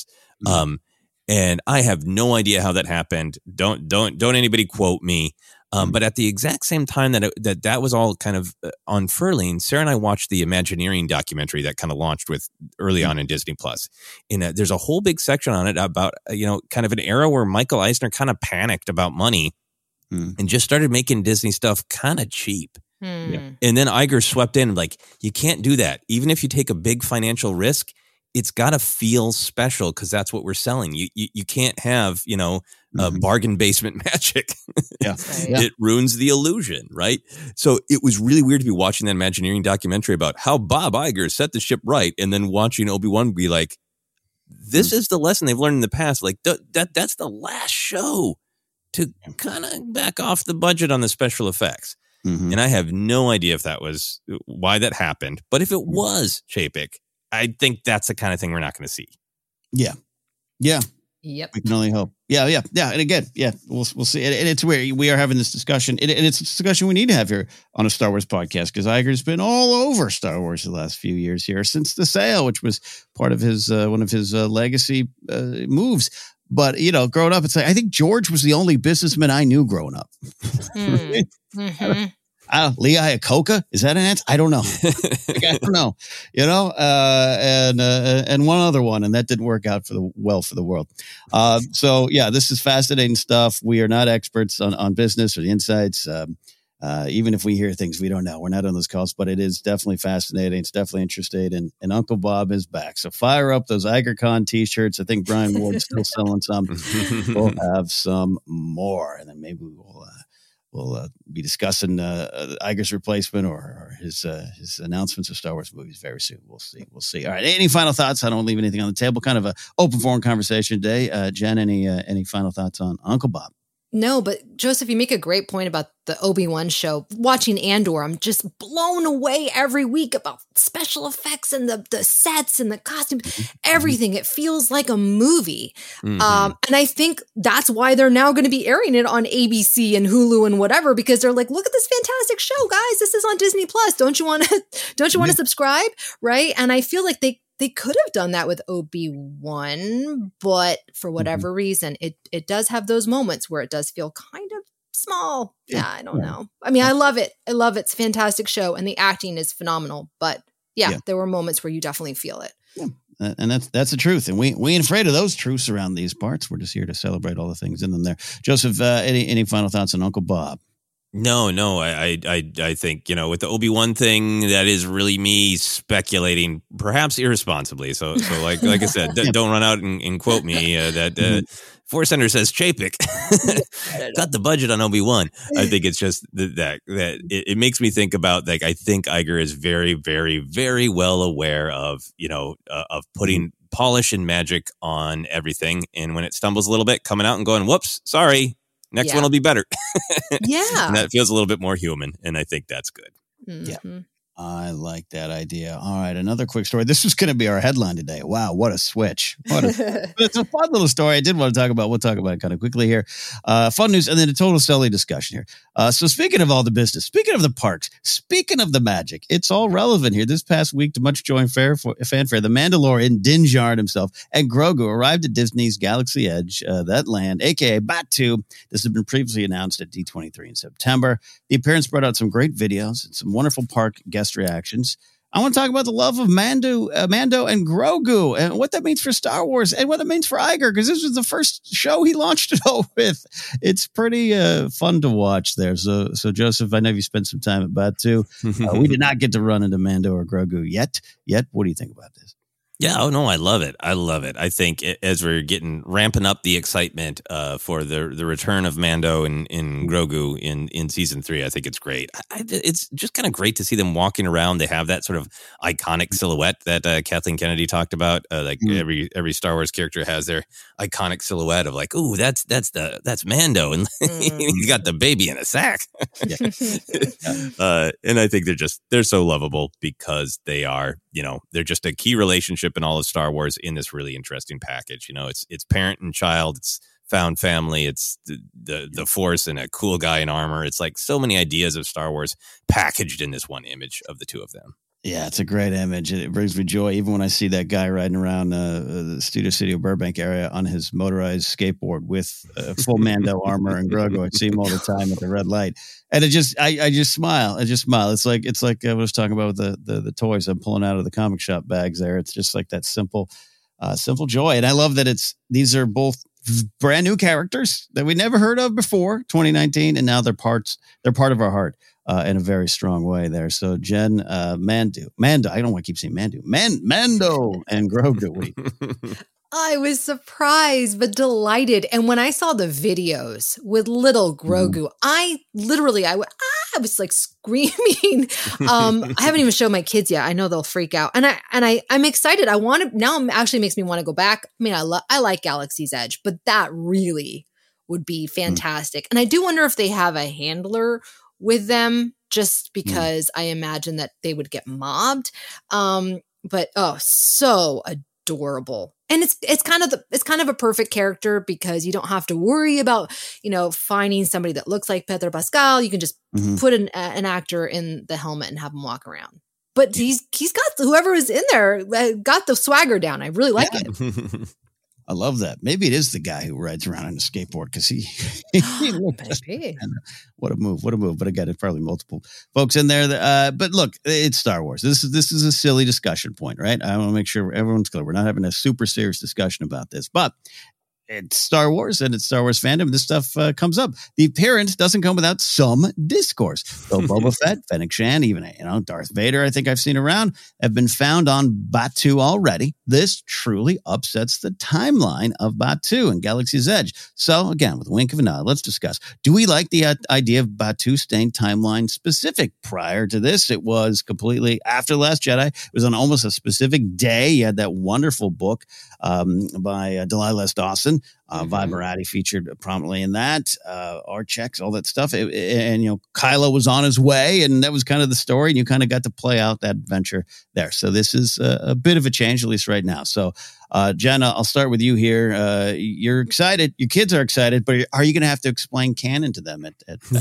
And I have no idea how that happened. Don't anybody quote me. But at the exact same time that was all kind of unfurling, Sarah and I watched the Imagineering documentary that kind of launched with early on in Disney Plus. And there's a whole big section on it about, kind of an era where Michael Eisner kind of panicked about money and just started making Disney stuff kind of cheap. And then Iger swept in like, you can't do that. Even if you take a big financial risk, it's got to feel special because that's what we're selling. You can't have, bargain basement magic. It ruins the illusion, right? So it was really weird to be watching that Imagineering documentary about how Bob Iger set the ship right, and then watching Obi-Wan be like, this is the lesson they've learned in the past. Like that's the last show to kind of back off the budget on the special effects. And I have no idea if that was why that happened. But if it was, Chapek, I think that's the kind of thing we're not going to see. Yeah. Yep. We can only hope. Yeah. And again, we'll see. And it's weird. We are having this discussion, and it's a discussion we need to have here on a Star Wars podcast, because Iger's been all over Star Wars the last few years here since the sale, which was part of his one of his legacy moves. But growing up, it's like I think George was the only businessman I knew growing up. Mm-hmm. Lee Iacocca, is that an answer? I don't know. I don't know. And one other one, and that didn't work out for the world. So this is fascinating stuff. We are not experts on business or the insights. Even if we hear things we don't know, we're not on those calls, but it is definitely fascinating. It's definitely interesting. And Uncle Bob is back. So fire up those IgerCon t-shirts. I think Brian Ward's still selling some. We'll have some more. And then maybe we'll be discussing Iger's replacement or his announcements of Star Wars movies very soon. We'll see. All right. Any final thoughts? I don't leave anything on the table. Kind of an open forum conversation today. Jen, any final thoughts on Uncle Bob? No, but Joseph, you make a great point about the Obi-Wan show. Watching Andor, I'm just blown away every week about special effects and the sets and the costumes, everything. It feels like a movie. And I think that's why they're now going to be airing it on ABC and Hulu and whatever, because they're like, look at this fantastic show, guys. This is on Disney Plus. Don't you want to subscribe? Right. And I feel like they could have done that with Obi-Wan, but for whatever reason, it does have those moments where it does feel kind of small. Yeah, I don't know. I mean, I love it. It's a fantastic show, and the acting is phenomenal. But there were moments where you definitely feel it. Yeah. And that's the truth. And we ain't afraid of those truths around these parts. We're just here to celebrate all the things in them there. Joseph, any final thoughts on Uncle Bob? No, I think, with the Obi-Wan thing, that is really me speculating, perhaps irresponsibly. So like I said, don't run out and quote me that Force Center says Chapek got the budget on Obi-Wan. I think it's just that it makes me think about, like, I think Iger is very, very, very well aware of, of putting polish and magic on everything. And when it stumbles a little bit, coming out and going, whoops, sorry. Next one will be better. Yeah. And that feels a little bit more human. And I think that's good. Mm-hmm. Yeah. I like that idea. All right. Another quick story. This was going to be our headline today. Wow. What a switch. It's a fun little story. I did want to talk about. We'll talk about it kind of quickly here. Fun news and then a total silly discussion here. So speaking of all the business, speaking of the parks, speaking of the magic, it's all relevant here. This past week, to much joy and fanfare, the Mandalorian Din Djarin himself and Grogu arrived at Disney's Galaxy Edge, that land, a.k.a. Batuu. This had been previously announced at D23 in September. The appearance brought out some great videos and some wonderful park guest reactions. I want to talk about the love of Mando and Grogu and what that means for Star Wars and what it means for Iger, because this was the first show he launched it all with. It's pretty fun to watch there. So Joseph, I know you spent some time at Batuu. We did not get to run into Mando or Grogu yet. What do you think about this? Yeah, oh no, I love it. I think as we're ramping up the excitement for the return of Mando and Grogu in season 3, I think it's great. It's just kind of great to see them walking around. They have that sort of iconic silhouette that Kathleen Kennedy talked about. Every Star Wars character has their iconic silhouette of like, ooh, that's Mando, and he's got the baby in a sack. And I think they're so lovable because they are, they're just a key relationship in all of Star Wars in this really interesting package. It's parent and child, it's found family, it's the Force and a cool guy in armor. It's like so many ideas of Star Wars packaged in this one image of the two of them. Yeah, it's a great image. It brings me joy even when I see that guy riding around the Studio Burbank area on his motorized skateboard with full Mando armor and Grogu. I see him all the time at the red light, and I just smile. I just smile. It's like I was talking about with the toys I'm pulling out of the comic shop bags there. It's just like that simple joy, and I love that these are both brand new characters that we never heard of before 2019, and now they're part of our heart. In a very strong way there. So Jen, Mando, I don't want to keep saying Mando and Grogu. I was surprised but delighted. And when I saw the videos with little Grogu, I was like screaming. I haven't even shown my kids yet. I know they'll freak out. And I'm excited. Now it actually makes me want to go back. I mean, I like Galaxy's Edge, but that really would be fantastic. And I do wonder if they have a handler with them, just because I imagine that they would get mobbed. But so adorable. And it's kind of a perfect character because you don't have to worry about, finding somebody that looks like Pedro Pascal. You can just put an actor in the helmet and have him walk around. But he's got whoever is in there got the swagger down. I really like it. I love that. Maybe it is the guy who rides around on a skateboard because he what a move. But again, it's probably multiple folks in there. But look, it's Star Wars. This is a silly discussion point, right? I want to make sure everyone's clear. We're not having a super serious discussion about this, but it's Star Wars and it's Star Wars fandom. This stuff comes up. The appearance doesn't come without some discourse. So Boba Fett, Fennec Shand, even Darth Vader, I think I've seen around, have been found on Batuu already. This truly upsets the timeline of Batuu and Galaxy's Edge. So again, with a wink of an eye, let's discuss. Do we like the idea of Batuu staying timeline specific? Prior to this, it was completely after Last Jedi. It was on almost a specific day. You had that wonderful book by Delilah S. Dawson. Vi Barati featured prominently in that. Archex, all that stuff. And Kylo was on his way, and that was kind of the story, and you kind of got to play out that adventure there. So this is a bit of a change, at least right now. So, Jenna, I'll start with you here. You're excited. Your kids are excited, but are you going to have to explain canon to them?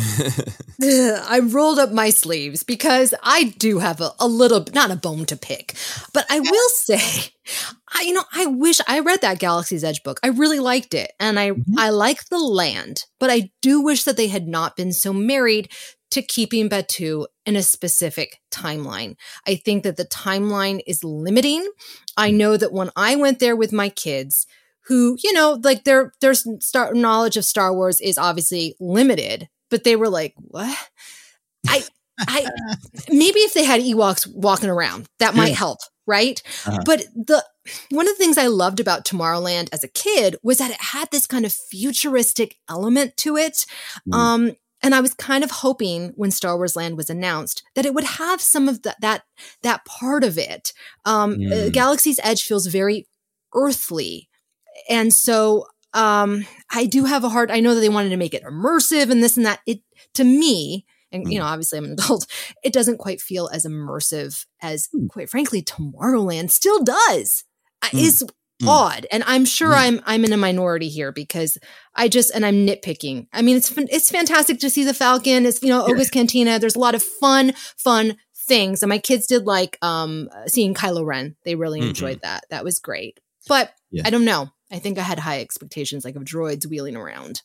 I rolled up my sleeves because I do have a little, not a bone to pick, but I will say, I wish I read that Galaxy's Edge book. I really liked it. And I like the land, but I do wish that they had not been so married to keeping Batuu in a specific timeline. I think that the timeline is limiting. I know that when I went there with my kids, who, their knowledge of Star Wars is obviously limited, but they were like, what? I maybe if they had Ewoks walking around, that might help. Right. But one of the things I loved about Tomorrowland as a kid was that it had this kind of futuristic element to it. And I was kind of hoping when Star Wars Land was announced that it would have some of that part of it. Galaxy's Edge feels very earthly. And so I do have I know that they wanted to make it immersive and this and that. It, to me, and, obviously I'm an adult, it doesn't quite feel as immersive as, quite frankly, Tomorrowland still does. It's odd. And I'm sure I'm in a minority here because I'm nitpicking. I mean, it's fantastic to see the Falcon. It's, Oga's Cantina. There's a lot of fun things. And my kids did like seeing Kylo Ren. They really enjoyed that. That was great. But I don't know. I think I had high expectations, like of droids wheeling around.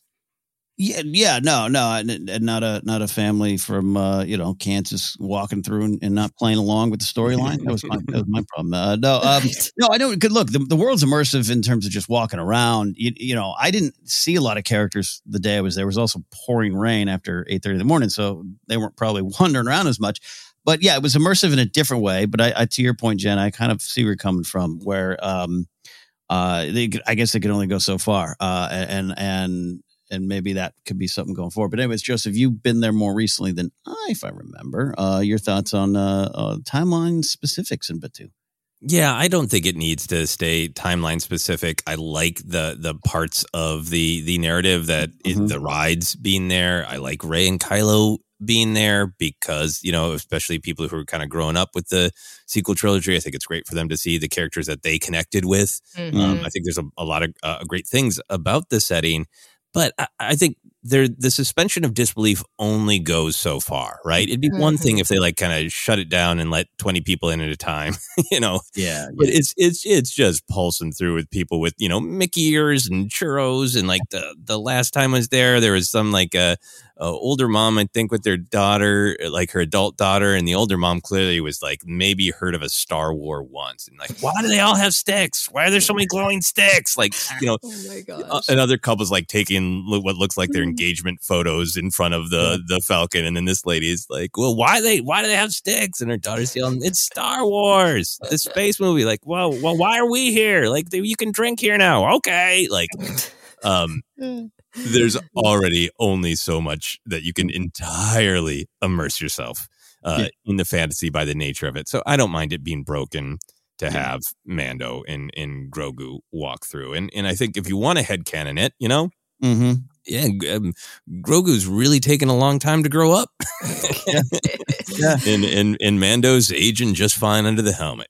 No, and not a family from Kansas walking through and not playing along with the storyline. That was my problem. No, I don't. Good look. The world's immersive in terms of just walking around. I didn't see a lot of characters the day I was there. It was also pouring rain after 8:30 in the morning, so they weren't probably wandering around as much. But yeah, it was immersive in a different way. But I to your point, Jen, I kind of see where you're coming from. Where I guess they could only go so far, and maybe that could be something going forward. But anyways, Joseph, you've been there more recently than I, if I remember. Your thoughts on timeline specifics in Batuu? Yeah, I don't think it needs to stay timeline specific. I like the parts of the narrative that the rides being there. I like Rey and Kylo being there because, especially people who are kind of growing up with the sequel trilogy, I think it's great for them to see the characters that they connected with. I think there's a lot of great things about the setting. But I think the suspension of disbelief only goes so far, right? It'd be one thing if they like kind of shut it down and let 20 people in at a time, Yeah. But it's just pulsing through with people with, Mickey ears and churros. And like the last time I was there was some like older mom, I think, with their daughter, like her adult daughter. And the older mom clearly was like maybe heard of a Star Wars once. And like, why do they all have sticks? Why are there so many glowing sticks? Like, oh my gosh. Another couple's like taking what looks like their engagement photos in front of the Falcon. And then this lady is like, well, why do they have sticks? And her daughter's yelling, it's Star Wars, the space movie. Like, well, why are we here? Like, you can drink here now. Okay. Like, there's already only so much that you can entirely immerse yourself in the fantasy by the nature of it. So I don't mind it being broken to have Mando and Grogu walk through. And I think if you want to headcanon it, Yeah, Grogu's really taken a long time to grow up. Yeah. And Mando's aging just fine under the helmet.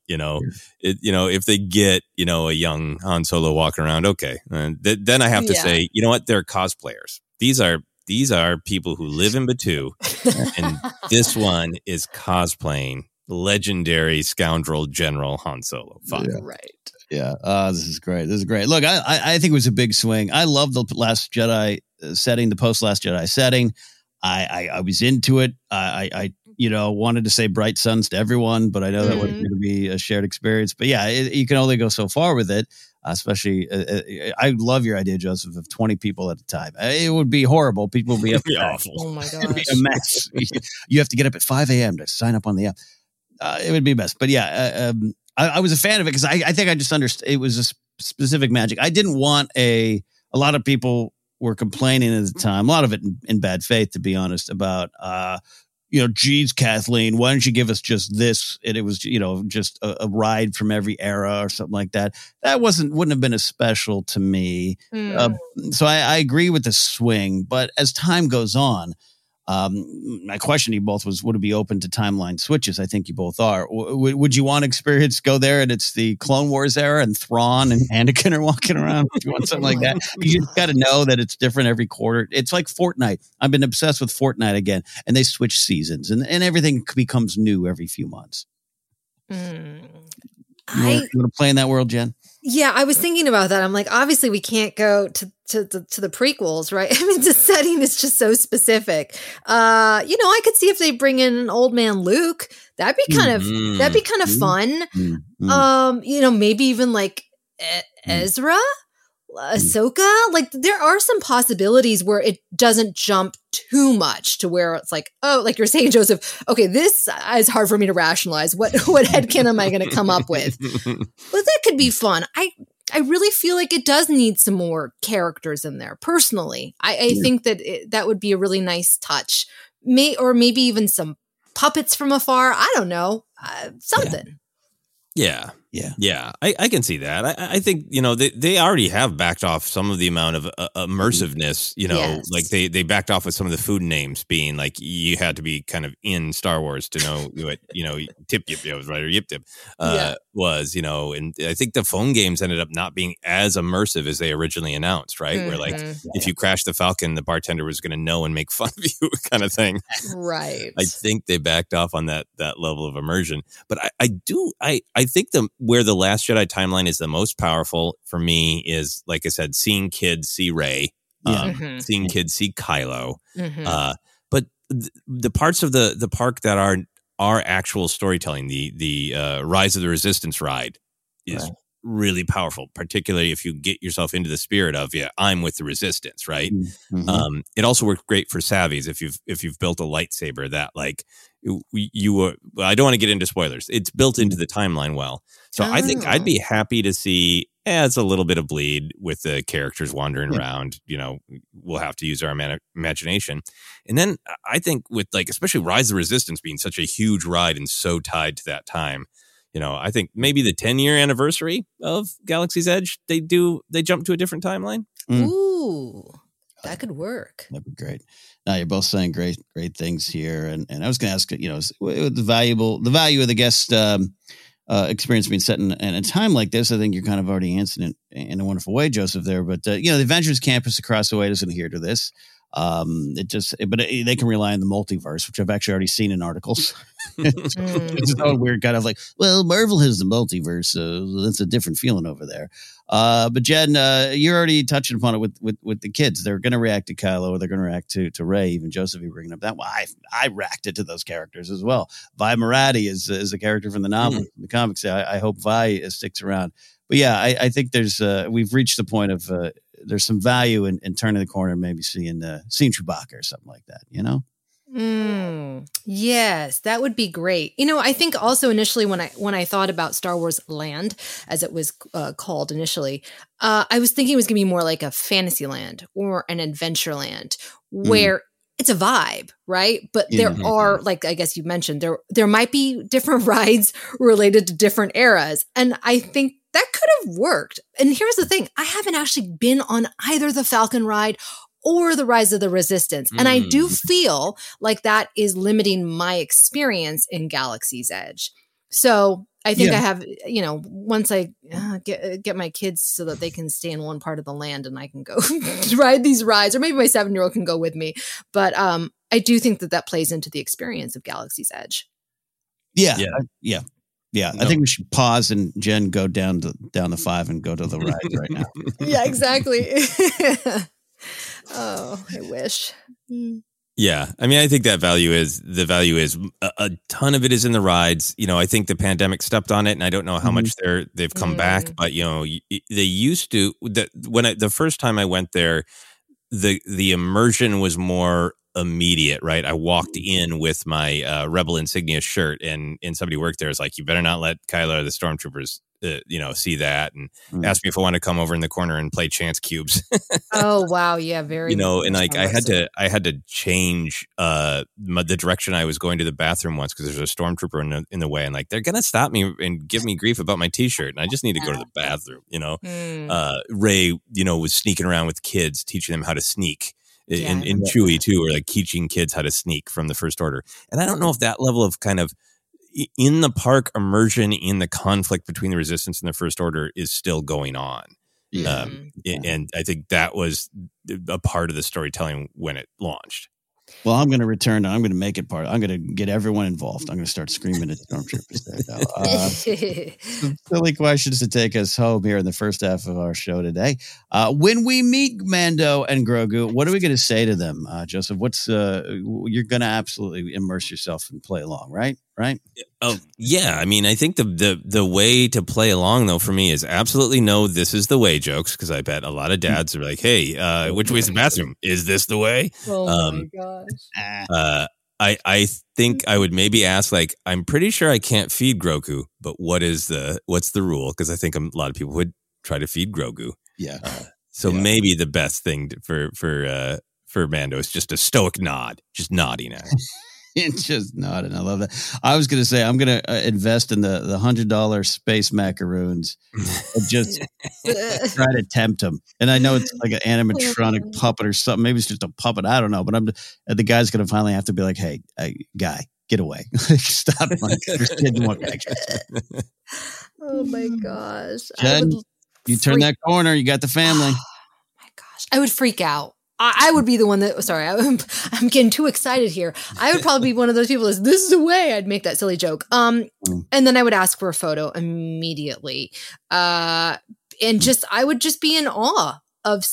If they get a young Han Solo walking around, okay, then I have to say, you know what? They're cosplayers. These are people who live in Batuu, and this one is cosplaying legendary scoundrel General Han Solo. Fine. Yeah. Right. Yeah. This is great. Look, I think it was a big swing. I love the Last Jedi setting, the post Last Jedi setting. I was into it. I wanted to say bright suns to everyone, but I know that wasn't going to be a shared experience. But yeah, you can only go so far with it. Especially, I love your idea, Joseph, of 20 people at a time. It would be horrible. People would be awful. Oh my gosh. It'd be a mess. You have to get up at 5 a.m. to sign up on the app. It would be a mess. But yeah, I was a fan of it because I think I just understood it was a specific magic. I didn't want a lot of people were complaining at the time, a lot of it in bad faith, to be honest, about, geez, Kathleen, why don't you give us just this? And it was, just a ride from every era or something like that. That wouldn't have been as special to me. So I agree with the swing, but as time goes on, my question to you both was, would it be open to timeline switches? I think you both are. Would you want experience go there and it's the Clone Wars era and Thrawn and Anakin are walking around? If you want something like that, you just got to know that it's different every quarter. It's like Fortnite. I've been obsessed with Fortnite again, and they switch seasons and everything becomes new every few months. You want to play in that world, Jen? Yeah, I was thinking about that. I'm like, obviously we can't go to the prequels, right? I mean, the setting is just so specific. I could see if they bring in an old man Luke, that'd be kind of fun. Maybe even like Ezra, Ahsoka. Like there are some possibilities where it doesn't jump too much to where it's like, oh, like you're saying, Joseph, okay, this is hard for me to rationalize. What headcanon am I going to come up with? But that could be fun. I really feel like it does need some more characters in there. Personally, I think that that would be a really nice touch. Or maybe even some puppets from afar. I don't know. Something. Yeah. I can see that. I think, they already have backed off some of the amount of immersiveness, Yes. like they backed off with some of the food names being like, you had to be kind of in Star Wars to know what, Tip Yip was right, or Yip Tip was, and I think the phone games ended up not being as immersive as they originally announced, right? Where like, if you crashed the Falcon, the bartender was going to know and make fun of you kind of thing. Right. I think they backed off on that level of immersion. But I think where the Last Jedi timeline is the most powerful for me is, like I said, seeing kids see Rey, seeing kids see Kylo. But the parts of the park that are actual storytelling, the Rise of the Resistance ride is really powerful, particularly if you get yourself into the spirit of, I'm with the Resistance, right? It also works great for savvies if you've built a lightsaber that like I don't want to get into spoilers. It's built into the timeline well. So I think I'd be happy to see it's a little bit of bleed with the characters wandering around. We'll have to use our imagination. And then I think with like, especially Rise of the Resistance being such a huge ride and so tied to that time, I think maybe the 10-year anniversary of Galaxy's Edge, they jump to a different timeline. Ooh, that could work. That'd be great. Now you're both saying great things here, and I was going to ask, the value of the guest experience being set in a time like this. I think you're kind of already answering it in a wonderful way, Joseph. There, but the Avengers campus across the way doesn't adhere to this. They can rely on the multiverse, which I've actually already seen in articles. It's all weird, kind of like, well, Marvel has the multiverse, so that's a different feeling over there. But Jen, you're already touching upon it with the kids. They're going to react to Kylo, they're going to react to Rey. Even Joseph, you bringing up that. Well, I reacted to those characters as well. Vi Marathi is a character from the novel, the comics. I hope Vi sticks around. But yeah, I think we've reached the point of there's some value in turning the corner, and maybe seeing Chewbacca or something like that. Yes, that would be great. I think also initially when I thought about Star Wars Land, as it was called initially, I was thinking it was going to be more like a fantasy land or an adventure land where it's a vibe, right? But there are, like I guess you mentioned, there might be different rides related to different eras, and I think that could have worked. And here's the thing. I haven't actually been on either the Falcon ride or the Rise of the Resistance. And I do feel like that is limiting my experience in Galaxy's Edge. So I think I have, once I get my kids so that they can stay in one part of the land and I can go ride these rides, or maybe my 7-year-old can go with me. But I do think that plays into the experience of Galaxy's Edge. Yeah. No. I think we should pause and Jen go down the 5 and go to the ride right now. Yeah, exactly. Oh, I wish. Yeah. I mean, I think the value is a ton of it is in the rides. I think the pandemic stepped on it, and I don't know how much they've come back, but they used to, the first time I went there, the immersion was more immediate, right? I walked in with my Rebel insignia shirt, and somebody worked there was like, you better not let Kylo or the stormtroopers see that, and asked me if I want to come over in the corner and play chance cubes. Oh wow, yeah, very. And like I had to change the direction I was going to the bathroom once because there's a stormtrooper in the way, and like they're gonna stop me and give me grief about my T-shirt, and I just need to go to the bathroom. Rey, was sneaking around with kids, teaching them how to sneak. In Chewie too, or like teaching kids how to sneak from the First Order, and I don't know if that level of kind of in the park immersion in the conflict between the Resistance and the First Order is still going on. And I think that was a part of the storytelling when it launched. Well, I'm going to return. I'm going to make it part. I'm going to get everyone involved. I'm going to start screaming at stormtroopers there. Some silly questions to take us home here in the first half of our show today. When we meet Mando and Grogu, what are we going to say to them, Joseph? What's you're going to absolutely immerse yourself and play along, right? Right? Oh yeah. I mean, I think the way to play along though for me is absolutely no, this is the way jokes, because I bet a lot of dads are like, hey, which way's the bathroom? Is this the way? Oh my gosh. I think I would maybe ask, like, I'm pretty sure I can't feed Grogu, but what's the rule? Because I think a lot of people would try to feed Grogu. Yeah. Maybe the best thing for Mando is just a stoic nod, just nodding at him. It's just nodding. I love that. I was going to say I'm going to invest in the $100 space macaroons and just try to tempt him. And I know it's like an animatronic puppet or something. Maybe it's just a puppet. I don't know. But the guy's going to finally have to be like, "Hey, guy, get away! Stop! There's kids more pictures." Oh my gosh, Jen, you turn that corner. You got the family. Oh my gosh, I would freak out. I would be the one that, sorry, I'm getting too excited here. I would probably be one of those people this is the way. I'd make that silly joke. And then I would ask for a photo immediately. And I would just be in awe of,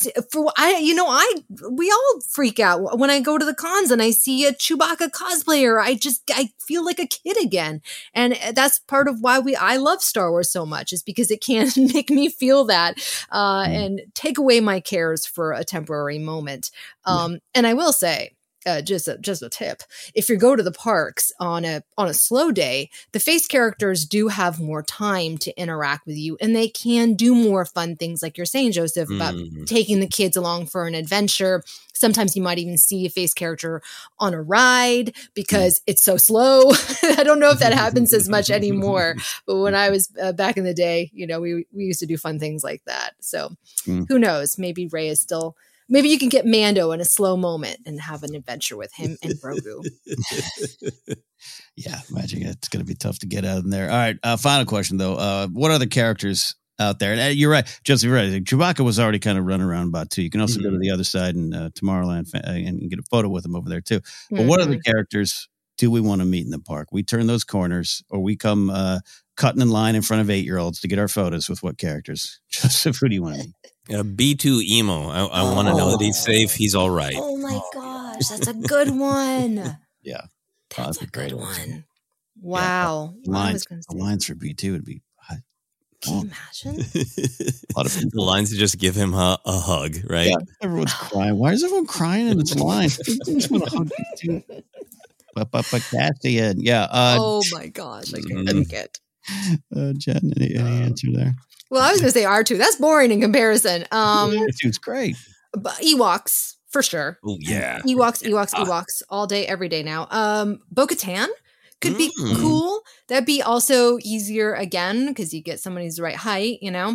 we all freak out when I go to the cons and I see a Chewbacca cosplayer. I feel like a kid again. And that's part of why I love Star Wars so much, is because it can make me feel that, and take away my cares for a temporary moment. And I will say, just a tip. If you go to the parks on a slow day, the face characters do have more time to interact with you, and they can do more fun things, like you're saying, Joseph, about taking the kids along for an adventure. Sometimes you might even see a face character on a ride because it's so slow. I don't know if that happens as much anymore, but when I was back in the day, we used to do fun things like that. So who knows? Maybe Rey is still. Maybe you can get Mando in a slow moment and have an adventure with him and Grogu. Yeah, imagine it's going to be tough to get out in there. All right, final question, though. What other characters out there? And you're right, Joseph, you're right. Chewbacca was already kind of running around about, too. You can also go to the other side and Tomorrowland and get a photo with him over there, too. But what other characters do we want to meet in the park? We turn those corners, or we come cutting in line in front of 8-year-olds to get our photos with what characters? Joseph, who do you want to meet? B2 Emo. I want to know that he's safe. He's all right. Oh my gosh, that's a good one. Yeah, that's a good one. Wow. Yeah, the lines for B2 would be. Can you imagine? A lot of people. The lines to just give him a hug, right? Yeah, everyone's crying. Why is everyone crying in this line? I just want to hug B2. Cassian. Yeah. Oh my gosh, I can't take it. Jen, any answer there? Well, I was going to say R2. That's boring in comparison. R2's great. But Ewoks, for sure. Oh, yeah. Ewoks, all day, every day now. Bo-Katan could be cool. That'd be also easier again, because you get somebody who's the right height,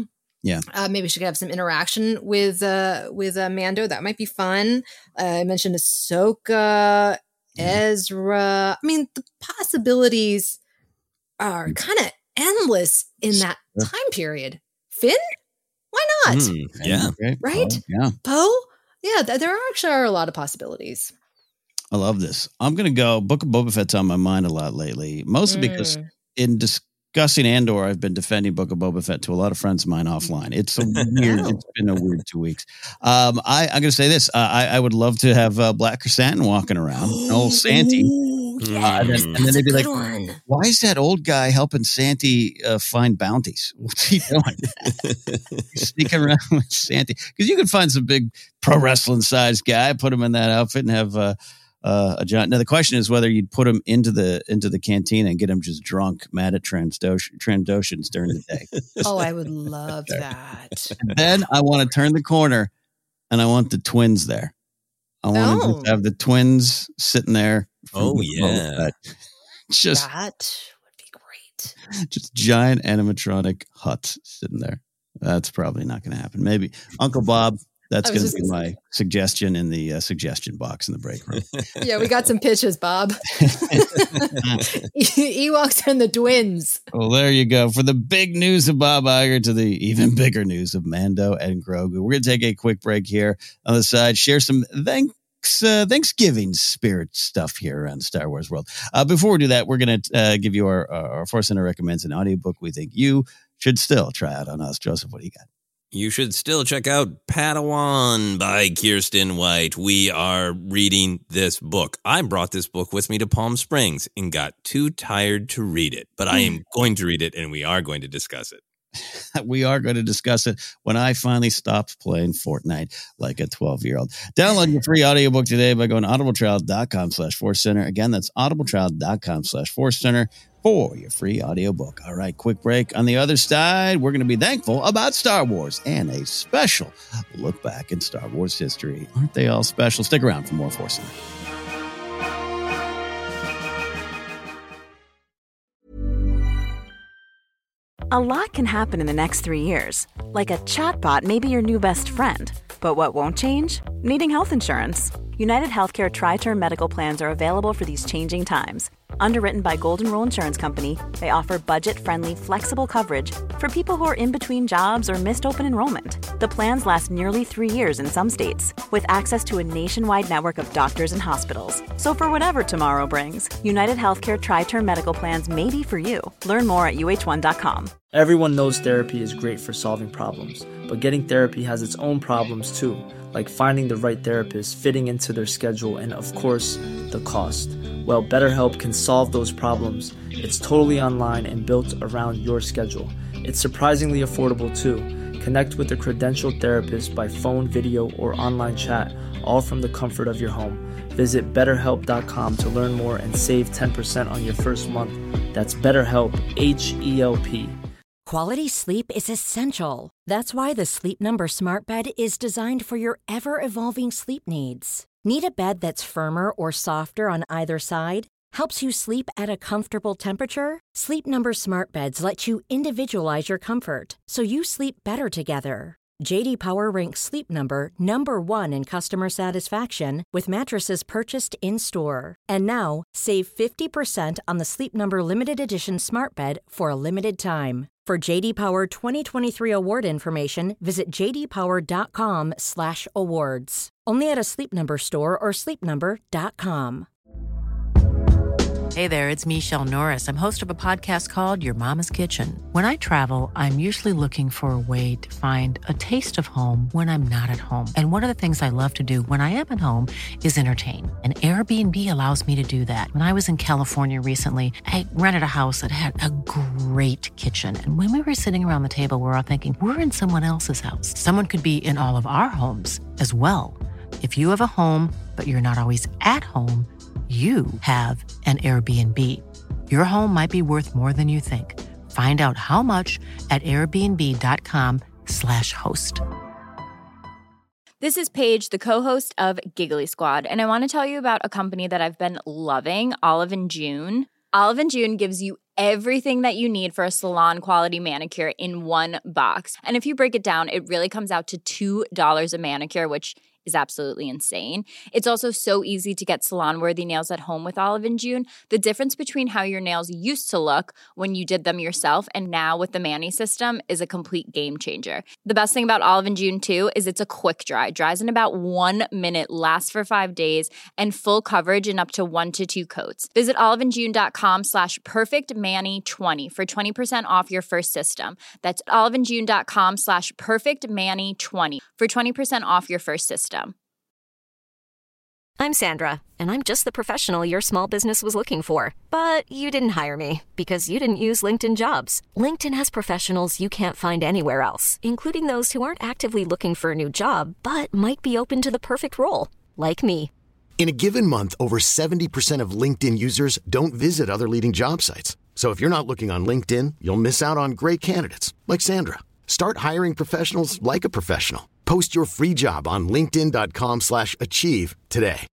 Yeah. Maybe she could have some interaction with Mando. That might be fun. I mentioned Ahsoka, Ezra. I mean, the possibilities are kind of endless in that time period. Finn? Why not? Yeah. Right? Oh, yeah. Poe? Yeah, there actually are a lot of possibilities. I love this. I'm going to go. Book of Boba Fett's on my mind a lot lately, mostly because in discussing Andor, I've been defending Book of Boba Fett to a lot of friends of mine offline. It's a weird. It's been a weird 2 weeks. I'm going to say this. I would love to have Black Chrysanthemum walking around, old Santy. And then they'd be like, why is that old guy helping Santy find bounties? What's he doing? He's sneaking around with Santy. Because you can find some big pro wrestling sized guy, put him in that outfit and have a giant. Now, the question is whether you'd put him into the cantina and get him just drunk, mad at Trandoshans during the day. Oh, I would love that. And then I want to turn the corner and I want the twins there. I want to just have the twins sitting there. Oh, yeah. Just that would be great. Just giant animatronic huts sitting there. That's probably not going to happen. Maybe Uncle Bob. That's going to be my suggestion in the suggestion box in the break room. Yeah, we got some pitches, Bob. Ewoks and the twins. Well, there you go. For the big news of Bob Iger to the even bigger news of Mando and Grogu. We're going to take a quick break here on the side, share some Thanksgiving spirit stuff here around the Star Wars world. Before we do that, we're going to give you our Force Center recommends an audiobook we think you should still try out on us. Joseph, what do you got? You should still check out Padawan by Kirsten White. We are reading this book. I brought this book with me to Palm Springs and got too tired to read it, but I am going to read it and we are going to discuss it. We are going to discuss it when I finally stopped playing Fortnite like a 12-year-old. Download your free audiobook today by going to audibletrial.com/forcecenter. Again, that's audibletrial.com/forcecenter for your free audiobook. All right, quick break. On the other side, we're going to be thankful about Star Wars and a special look back in Star Wars history. Aren't they all special? Stick around for more Force Center. A lot can happen in the next 3 years. Like a chatbot may be your new best friend. But what won't change? Needing health insurance. United Healthcare Tri-Term Medical Plans are available for these changing times. Underwritten by Golden Rule Insurance Company, they offer budget-friendly, flexible coverage for people who are in between jobs or missed open enrollment. The plans last nearly 3 years in some states, with access to a nationwide network of doctors and hospitals. So for whatever tomorrow brings, United Healthcare Tri-Term Medical Plans may be for you. Learn more at uh1.com. Everyone knows therapy is great for solving problems, but getting therapy has its own problems too, like finding the right therapist, fitting into their schedule, and of course, the cost. Well, BetterHelp can solve those problems. It's totally online and built around your schedule. It's surprisingly affordable too. Connect with a credentialed therapist by phone, video, or online chat, all from the comfort of your home. Visit BetterHelp.com to learn more and save 10% on your first month. That's BetterHelp, H-E-L-P. Quality sleep is essential. That's why the Sleep Number Smart Bed is designed for your ever-evolving sleep needs. Need a bed that's firmer or softer on either side? Helps you sleep at a comfortable temperature? Sleep Number Smart Beds let you individualize your comfort, so you sleep better together. J.D. Power ranks Sleep Number number 1 in customer satisfaction with mattresses purchased in-store. And now, save 50% on the Sleep Number Limited Edition Smart Bed for a limited time. For J.D. Power 2023 award information, visit jdpower.com/awards. Only at a Sleep Number store or sleepnumber.com. Hey there, it's Michelle Norris. I'm host of a podcast called Your Mama's Kitchen. When I travel, I'm usually looking for a way to find a taste of home when I'm not at home. And one of the things I love to do when I am at home is entertain. And Airbnb allows me to do that. When I was in California recently, I rented a house that had a great kitchen. And when we were sitting around the table, we were all thinking, we're in someone else's house. Someone could be in all of our homes as well. If you have a home, but you're not always at home, you have an Airbnb. Your home might be worth more than you think. Find out how much at airbnb.com/host. This is Paige, the co-host of Giggly Squad, and I want to tell you about a company that I've been loving, Olive & June. Olive & June gives you everything that you need for a salon quality manicure in one box. And if you break it down, it really comes out to $2 a manicure, which is absolutely insane. It's also so easy to get salon-worthy nails at home with Olive & June. The difference between how your nails used to look when you did them yourself and now with the Mani system is a complete game changer. The best thing about Olive & June, too, is it's a quick dry. Dries in about 1 minute, lasts for 5 days, and full coverage in up to 1 to 2 coats. Visit oliveandjune.com/perfectmani20 for 20% off your first system. That's oliveandjune.com/perfectmani20 for 20% off your first system. I'm Sandra, and I'm just the professional your small business was looking for. But you didn't hire me because you didn't use LinkedIn Jobs. LinkedIn has professionals you can't find anywhere else, including those who aren't actively looking for a new job, but might be open to the perfect role, like me. In a given month, over 70% of LinkedIn users don't visit other leading job sites. So if you're not looking on LinkedIn, you'll miss out on great candidates like Sandra. Start hiring professionals like a professional. Post your free job on linkedin.com/achieve today.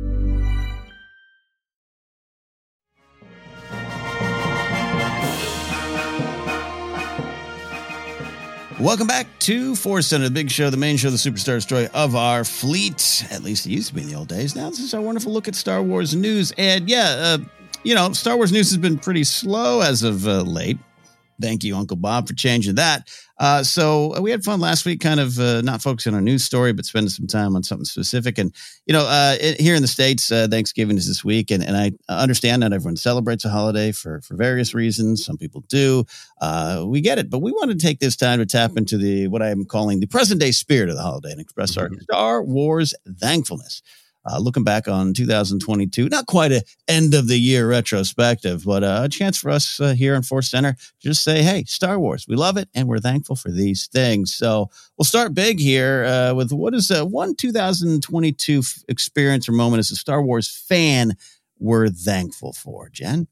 Welcome back to Force Center, the big show, the main show, the superstar story of our fleet. At least it used to be in the old days. Now this is our wonderful look at Star Wars news. And Star Wars news has been pretty slow as of late. Thank you, Uncle Bob, for changing that. So we had fun last week, kind of not focusing on a news story, but spending some time on something specific. And, here in the States, Thanksgiving is this week. And I understand not everyone celebrates a holiday for various reasons. Some people do. We get it. But we want to take this time to tap into what I'm calling the present day spirit of the holiday and express our Star Wars thankfulness. Looking back on 2022, not quite an end of the year retrospective, but a chance for us here on Force Center to just say, hey, Star Wars, we love it, and we're thankful for these things. So we'll start big here with what is one 2022 experience or moment as a Star Wars fan we're thankful for. Jen?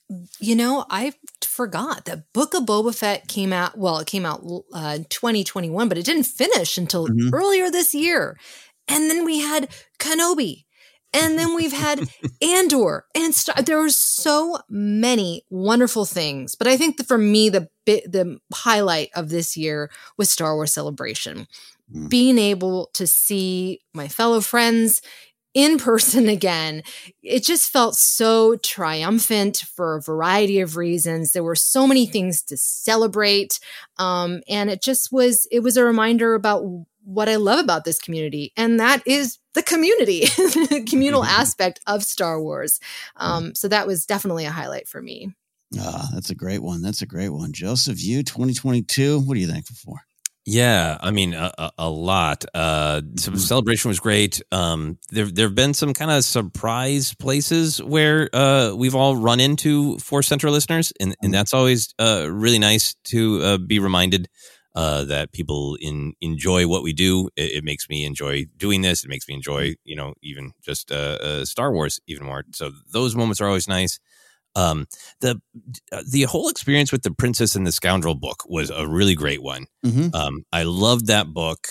I forgot that Book of Boba Fett came out. Well, it came out 2021, but it didn't finish until earlier this year. And then we had Kenobi, and then we've had Andor, and there were so many wonderful things. But I think that for me, the highlight of this year was Star Wars Celebration. Being able to see my fellow friends in person again, it just felt so triumphant for a variety of reasons. There were so many things to celebrate, and it was a reminder about what I love about this community, and that is the community, the communal aspect of Star Wars. So that was definitely a highlight for me. That's a great one. Joseph, you 2022, what are you thankful for? Yeah, I mean, a lot. Celebration was great. There have been some kind of surprise places where we've all run into Force Center listeners, and that's always really nice to be reminded that people enjoy what we do. It makes me enjoy doing this. It makes me enjoy, even just Star Wars even more. So those moments are always nice. The whole experience with The Princess and the Scoundrel book was a really great one. I loved that book.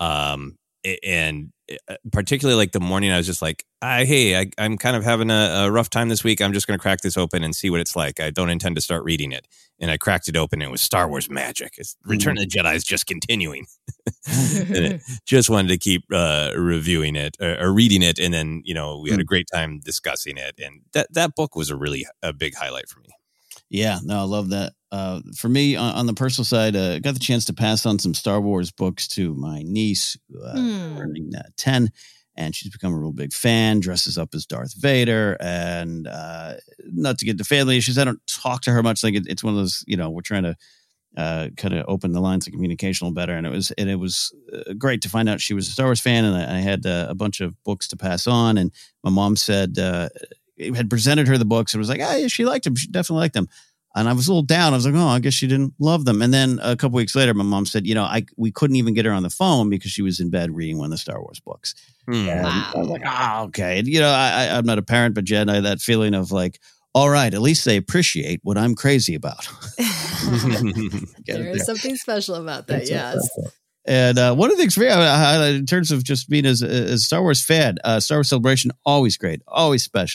And particularly like the morning, I was just like, I'm kind of having a rough time this week. I'm just going to crack this open and see what it's like. I don't intend to start reading it. And I cracked it open, and it was Star Wars magic. It's Return of the Jedi is just continuing. And just wanted to keep reviewing it or reading it. And then, we had a great time discussing it. And that book was a big highlight for me. Yeah, no, I love that. For me, on the personal side, I got the chance to pass on some Star Wars books to my niece, turning 10, and she's become a real big fan, dresses up as Darth Vader, and not to get to family issues, I don't talk to her much. Like it's one of those, we're trying to kind of open the lines of communication a little better, and it was great to find out she was a Star Wars fan, and I had a bunch of books to pass on, and my mom said, had presented her the books and was like, she liked them. She definitely liked them. And I was a little down. I was like, I guess she didn't love them. And then a couple weeks later, my mom said, we couldn't even get her on the phone because she was in bed reading one of the Star Wars books. And I was like, okay. And, I'm not a parent, but Jen, I had that feeling of like, all right, at least they appreciate what I'm crazy about. There is something special about that. Yes. And one of the things for me, in terms of just being as a Star Wars fan, Star Wars Celebration, always great, always special.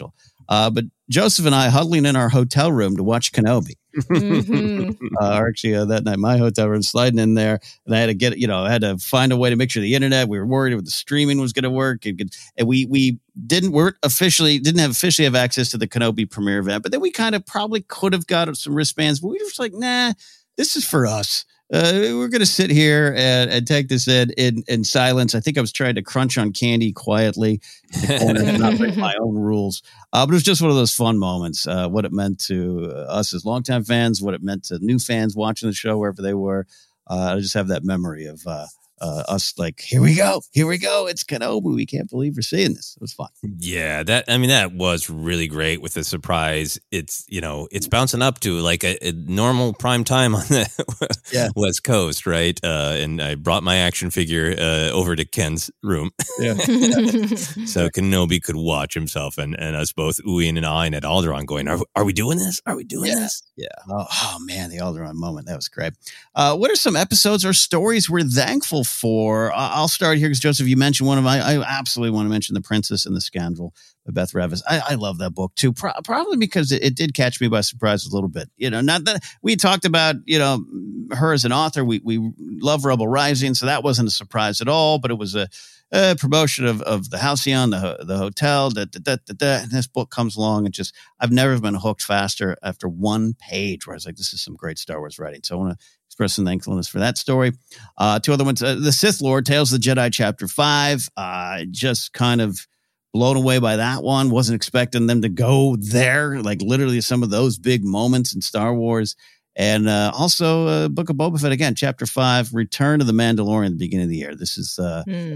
But Joseph and I huddling in our hotel room to watch Kenobi. Actually, that night, my hotel room, sliding in there, and I had to I had to find a way to make sure the internet. We were worried if the streaming was going to work, and we didn't officially have access to the Kenobi premiere event. But then we kind of probably could have got some wristbands, but we were just like, nah, this is for us. We're going to sit here and take this in silence. I think I was trying to crunch on candy quietly in the corner, not break my own rules. But it was just one of those fun moments, what it meant to us as longtime fans, what it meant to new fans watching the show wherever they were. I just have that memory of us like, here we go. It's Kenobi. We can't believe we're seeing this. It was fun. Yeah, that was really great with the surprise. It's bouncing up to like a normal prime time on the West Coast, right? And I brought my action figure over to Ken's room. Yeah. So Kenobi could watch himself and us both, Ewan and I, and at Alderaan going, are we doing this? Are we doing this? Yeah. Oh man, the Alderaan moment. That was great. What are some episodes or stories we're thankful for? I'll start here because Joseph, you mentioned one of my. I absolutely want to mention The Princess and the Scoundrel by Beth Revis. I love that book too, probably because it did catch me by surprise a little bit. Not that we talked about her as an author. We love Rebel Rising, so that wasn't a surprise at all. But it was a promotion of the Halcyon, the hotel. And this book comes along and just I've never been hooked faster after one page where I was like, this is some great Star Wars writing. So I want to express some thankfulness for that story. Two other ones, The Sith Lord, Tales of the Jedi, Chapter 5. Just kind of blown away by that one. Wasn't expecting them to go there, like literally some of those big moments in Star Wars. And also Book of Boba Fett, again, Chapter 5, Return of the Mandalorian at the beginning of the year. This is,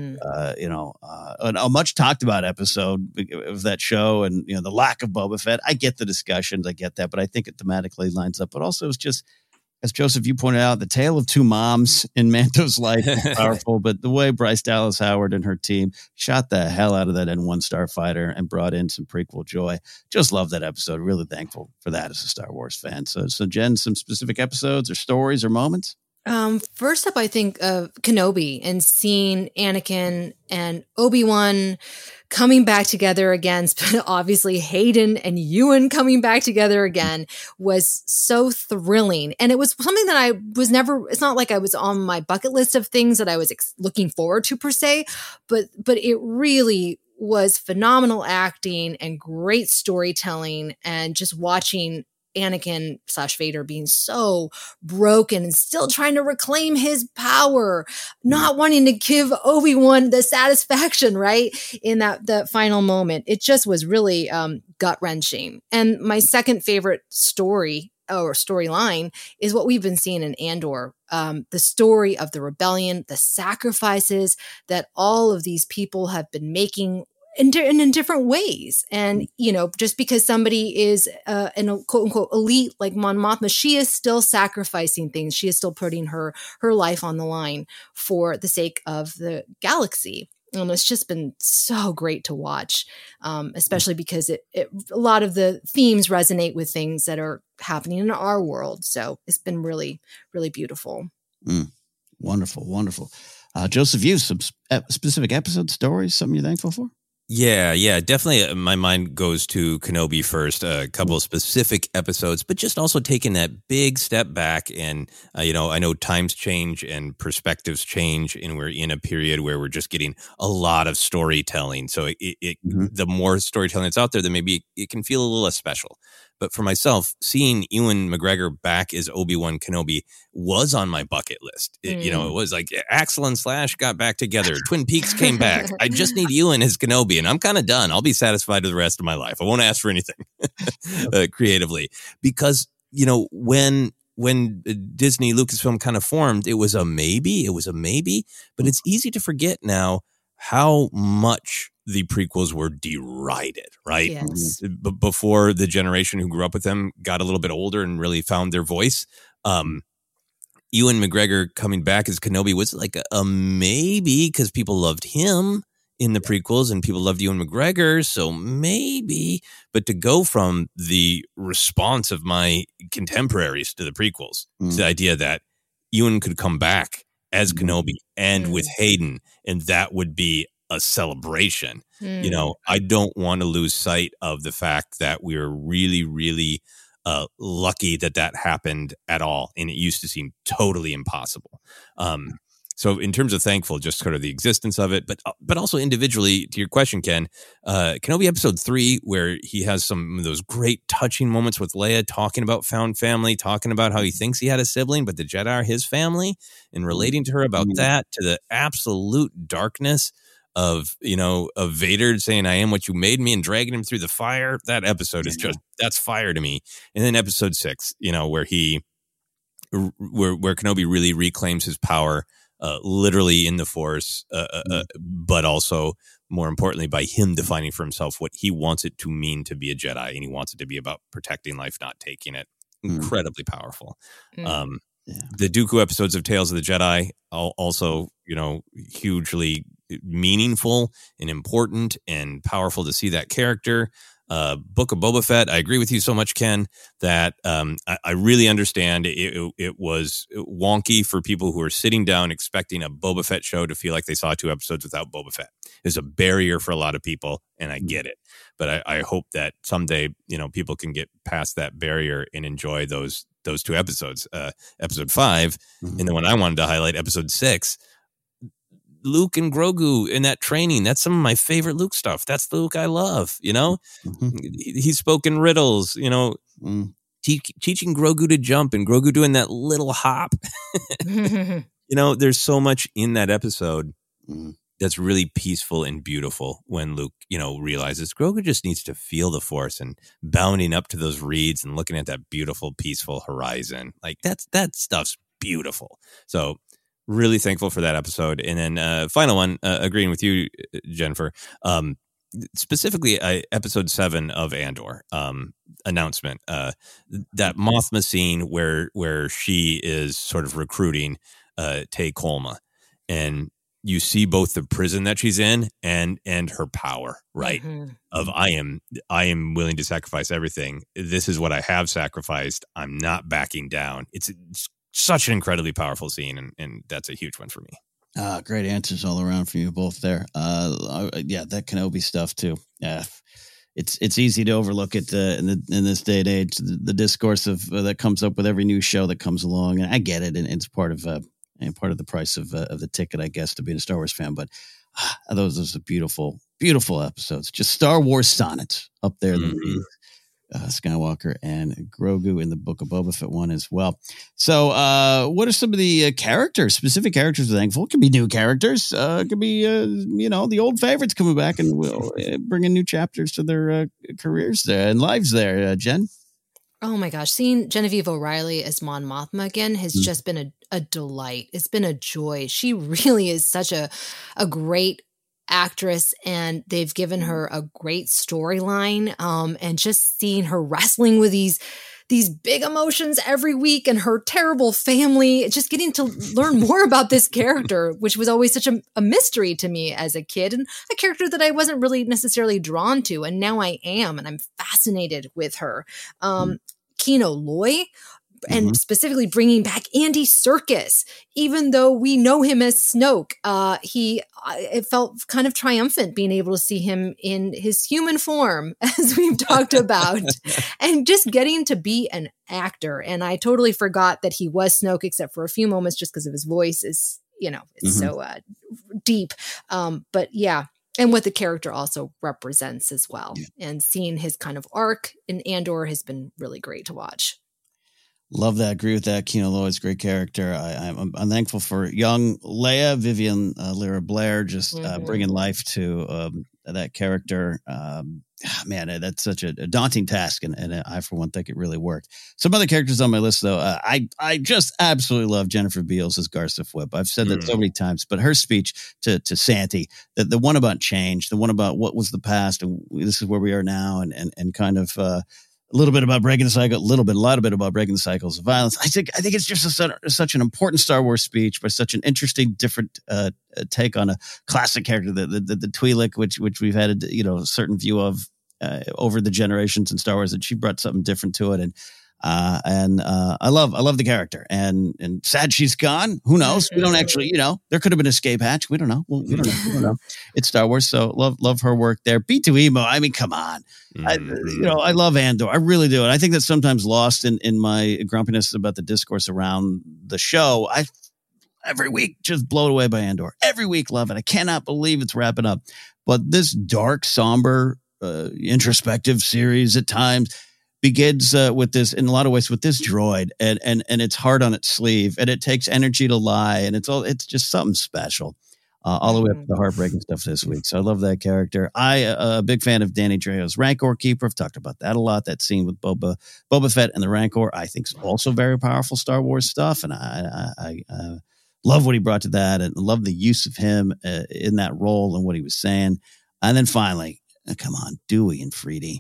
a much talked about episode of that show and, the lack of Boba Fett. I get the discussions. I get that. But I think it thematically lines up. But also it's just, as Joseph, you pointed out, the tale of two moms in Mando's life is powerful, but the way Bryce Dallas Howard and her team shot the hell out of that N1 starfighter and brought in some prequel joy. Just love that episode. Really thankful for that as a Star Wars fan. So Jen, some specific episodes or stories or moments? First up, I think of Kenobi and seeing Anakin and Obi-Wan coming back together again. Obviously, Hayden and Ewan coming back together again was so thrilling. And it was something that I was never, it's not like I was on my bucket list of things that I was looking forward to per se, but it really was phenomenal acting and great storytelling and just watching Anakin / Vader being so broken and still trying to reclaim his power, not wanting to give Obi-Wan the satisfaction, right? In that final moment. It just was really gut wrenching. And my second favorite story or storyline is what we've been seeing in Andor. The story of the rebellion, the sacrifices that all of these people have been making in different ways. And, just because somebody is in a quote unquote elite like Mon Mothma, she is still sacrificing things. She is still putting her life on the line for the sake of the galaxy. And it's just been so great to watch, especially because a lot of the themes resonate with things that are happening in our world. So it's been really, really beautiful. Wonderful, wonderful. Joseph, you some specific episode stories, something you're thankful for? Yeah, definitely. My mind goes to Kenobi first, a couple of specific episodes, but just also taking that big step back. And, I know times change and perspectives change, and we're in a period where we're just getting a lot of storytelling. So the more storytelling that's out there, then maybe it can feel a little less special. But for myself, seeing Ewan McGregor back as Obi-Wan Kenobi was on my bucket list. It was like Axel and Slash got back together. Twin Peaks came back. I just need Ewan as Kenobi, and I'm kind of done. I'll be satisfied with the rest of my life. I won't ask for anything creatively. Because, when Disney Lucasfilm kind of formed, it was a maybe. But it's easy to forget now how much the prequels were derided, right? Yes. Before the generation who grew up with them got a little bit older and really found their voice. Ewan McGregor coming back as Kenobi was like a maybe because people loved him in the prequels and people loved Ewan McGregor. So maybe, but to go from the response of my contemporaries to the prequels, to the idea that Ewan could come back as Kenobi and with Hayden, and that would be a celebration. You know, I don't want to lose sight of the fact that we are really, really lucky that happened at all. And it used to seem totally impossible. So in terms of thankful, just sort of the existence of it, but also individually, to your question, Ken, Kenobi episode 3, where he has some of those great touching moments with Leia, talking about found family, talking about how he thinks he had a sibling, but the Jedi are his family, and relating to her about that, to the absolute darkness of Vader saying, "I am what you made me," and dragging him through the fire. That episode is that's fire to me. And then episode 6, where Kenobi really reclaims his power, literally in the Force, but also more importantly by him defining for himself what he wants it to mean to be a Jedi, and he wants it to be about protecting life, not taking it. Incredibly powerful. The Dooku episodes of Tales of the Jedi also, hugely meaningful and important and powerful to see that character. Book of Boba Fett, I agree with you so much, Ken, that I really understand it was wonky for people who are sitting down expecting a Boba Fett show to feel like they saw 2 episodes without Boba Fett. It's a barrier for a lot of people, and I get it. But I hope that someday, people can get past that barrier and enjoy those 2 episodes. Episode 5, and the one I wanted to highlight, episode 6, Luke and Grogu in that training. That's some of my favorite Luke stuff. That's the Luke I love, He's spoken riddles, teaching Grogu to jump and Grogu doing that little hop. There's so much in that episode that's really peaceful and beautiful when Luke, realizes Grogu just needs to feel the Force, and bounding up to those reeds and looking at that beautiful, peaceful horizon. Like that stuff's beautiful. So really thankful for that episode. And then final one, agreeing with you, Jennifer, specifically episode 7 of Andor, announcement, that Mothma scene where she is sort of recruiting Tay Kolma, and you see both the prison that she's in and her power, right? Of I am willing to sacrifice everything. This is what I have sacrificed. I'm not backing down. It's such an incredibly powerful scene, and that's a huge one for me. Great answers all around from you both there. That Kenobi stuff too. It's easy to overlook it in this day and age. The discourse of that comes up with every new show that comes along, and I get it, and it's part of the price of the ticket, I guess, to being a Star Wars fan. But those are beautiful, beautiful episodes. Just Star Wars sonnets up there. Skywalker and Grogu in the Book of Boba Fett one as well. So what are some of the specific characters we're thankful? It could be new characters. It could be, the old favorites coming back and bringing new chapters to their careers there and lives there. Jen? Oh my gosh. Seeing Genevieve O'Reilly as Mon Mothma again has just been a delight. It's been a joy. She really is such a great actress, and they've given her a great storyline, and just seeing her wrestling with these big emotions every week, and her terrible family, just getting to learn more about this character, which was always such a mystery to me as a kid, and a character that I wasn't really necessarily drawn to, and now I am, and I'm fascinated with her. Kino Loy, and specifically bringing back Andy Serkis, even though we know him as Snoke. It felt kind of triumphant being able to see him in his human form, as we've talked about, and just getting to be an actor. And I totally forgot that he was Snoke, except for a few moments, just because of his voice is, it's so deep. But yeah. And what the character also represents as well. And seeing his kind of arc in Andor has been really great to watch. Love that. Agree with that. Kino Loy's great character. I'm thankful for young Leia, Vivian Lyra Blair, just bringing life to that character. Man, that's such a daunting task, and I, for one, think it really worked. Some other characters on my list, though, I just absolutely love Jennifer Beals as Garsa Fwip. I've said that so many times, but her speech to Santi, the one about change, the one about what was the past, and this is where we are now, and kind of a little bit about breaking the cycle, a lot about breaking the cycles of violence. I think it's just such an important Star Wars speech, but such an interesting, different take on a classic character, the Twi'lek, which we've had a certain view of over the generations in Star Wars, and she brought something different to it. And And I love the character, and sad she's gone. Who knows? We don't actually, there could have been an escape hatch. We don't know. We don't know. It's Star Wars, so love her work there. B2 Emo. I mean, come on. I love Andor. I really do. And I think that's sometimes lost in my grumpiness about the discourse around the show. Every week just blown away by Andor. Every week love it. I cannot believe it's wrapping up. But this dark, somber, introspective series at times begins with this, in a lot of ways, with this droid, and it's hard on its sleeve, and it takes energy to lie, and it's just something special, all the way up to the heartbreaking stuff this week. So I love that character. A big fan of Danny Trejo's Rancor Keeper. I've talked about that a lot. That scene with Boba Fett and the Rancor, I think, is also very powerful Star Wars stuff, and I love what he brought to that, and love the use of him in that role and what he was saying. And then finally, come on, Dewey and Freedy.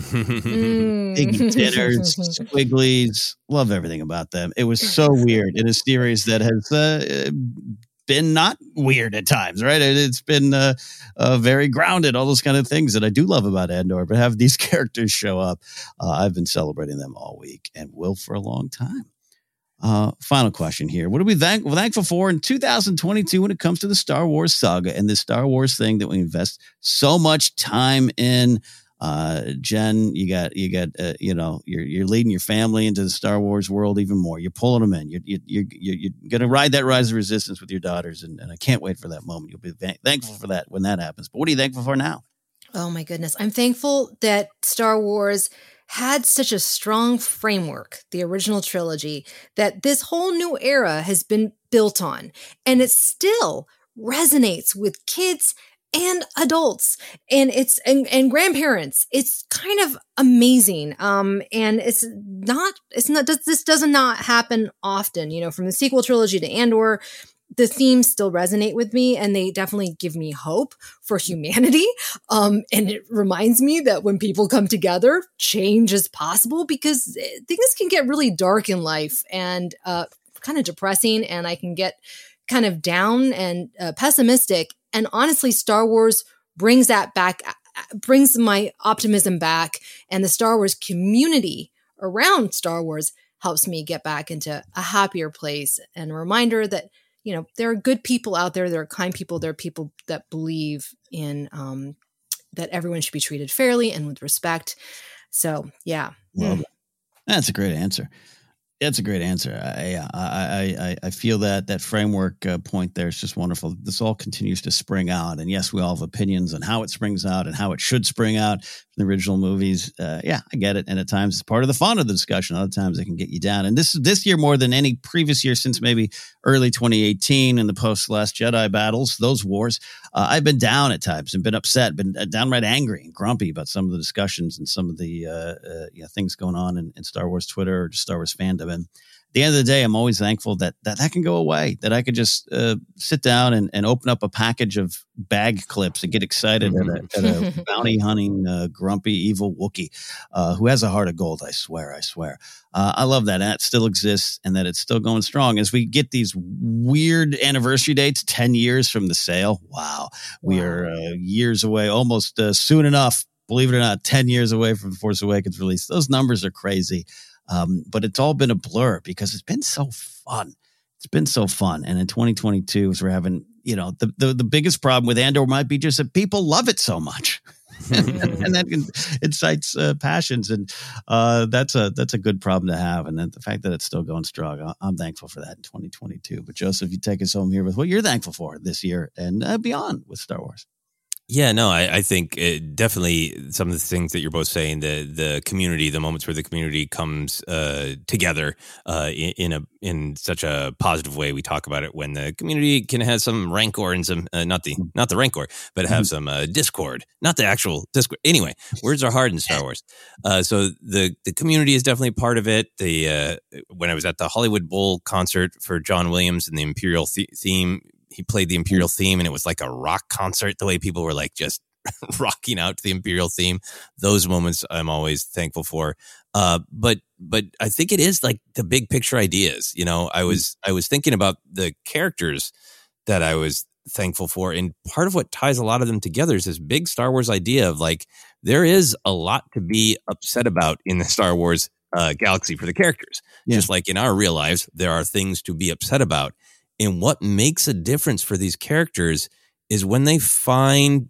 Big dinners, squigglies, love everything about them. It was so weird in a series that has been not weird at times, right? It's been very grounded, all those kind of things that I do love about Andor, but have these characters show up. I've been celebrating them all week and will for a long time. Final question here. What are we thankful for in 2022 when it comes to the Star Wars saga and this Star Wars thing that we invest so much time in? Jen, you're leading your family into the Star Wars world even more. You're pulling them in. You're going to ride that rise of resistance with your daughters, and I can't wait for that moment. You'll be thankful for that when that happens. But what are you thankful for now? Oh my goodness. I'm thankful that Star Wars had such a strong framework, the original trilogy, that this whole new era has been built on, and it still resonates with kids and adults and grandparents. It's kind of amazing. And this does not happen often, from the sequel trilogy to Andor. The themes still resonate with me, and they definitely give me hope for humanity. And it reminds me that when people come together, change is possible, because things can get really dark in life and kind of depressing, and I can get kind of down and pessimistic. And honestly, Star Wars brings that back, brings my optimism back, and the Star Wars community around Star Wars helps me get back into a happier place, and a reminder that, there are good people out there. There are kind people. There are people that believe in that everyone should be treated fairly and with respect. So, yeah. Well, that's a great answer. That's a great answer. I feel that framework point there is just wonderful. This all continues to spring out. And yes, we all have opinions on how it springs out and how it should spring out from the original movies. I get it. And at times it's part of the fun of the discussion. Other times it can get you down. And this year more than any previous year since maybe early 2018 and the post-Last Jedi battles, those wars, I've been down at times and been upset, been downright angry and grumpy about some of the discussions and some of the things going on in Star Wars Twitter or just Star Wars fandom. And at the end of the day, I'm always thankful that can go away, that I could just sit down and open up a package of bag clips and get excited at a bounty hunting, grumpy, evil Wookiee who has a heart of gold. I swear. I love that. And that still exists and that it's still going strong as we get these weird anniversary dates, 10 years from the sale. Wow. We are years away, almost soon enough. Believe it or not, 10 years away from the Force Awakens release. Those numbers are crazy. But it's all been a blur because it's been so fun. It's been so fun. And in 2022, as we're having, the biggest problem with Andor might be just that people love it so much. and that incites passions. And that's a good problem to have. And then the fact that it's still going strong, I'm thankful for that in 2022. But Joseph, you take us home here with what you're thankful for this year and beyond with Star Wars. Yeah, no, I think definitely some of the things that you're both saying, the community, the moments where the community comes together in such a positive way. We talk about it when the community can have some rancor and some not the rancor, but have some discord, not the actual discord. Anyway, words are hard in Star Wars, so the community is definitely part of it. When I was at the Hollywood Bowl concert for John Williams and the Imperial theme. He played the Imperial theme and it was like a rock concert, the way people were like just rocking out to the Imperial theme. Those moments I'm always thankful for. But I think it is like the big picture ideas. I was thinking about the characters that I was thankful for. And part of what ties a lot of them together is this big Star Wars idea of like, there is a lot to be upset about in the Star Wars galaxy for the characters. Yeah. Just like in our real lives, there are things to be upset about. And what makes a difference for these characters is when they find,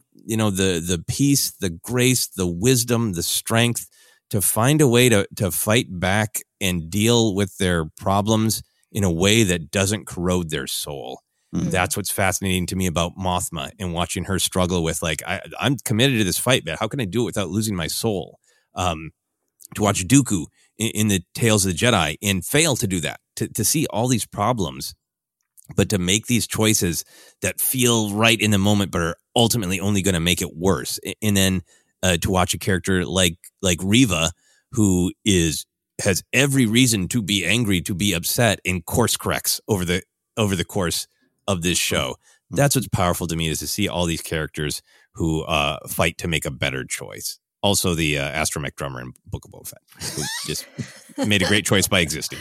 the peace, the grace, the wisdom, the strength to find a way to fight back and deal with their problems in a way that doesn't corrode their soul. Mm-hmm. That's what's fascinating to me about Mothma and watching her struggle with, like, I'm committed to this fight, but how can I do it without losing my soul? To watch Dooku in the Tales of the Jedi and fail to do that, to see all these problems, but to make these choices that feel right in the moment, but are ultimately only going to make it worse. And then to watch a character like Reva, who has every reason to be angry, to be upset, and course corrects over the course of this show. That's what's powerful to me, is to see all these characters who fight to make a better choice. Also, the astromech drummer in Book of Boba Fett, who just made a great choice by existing.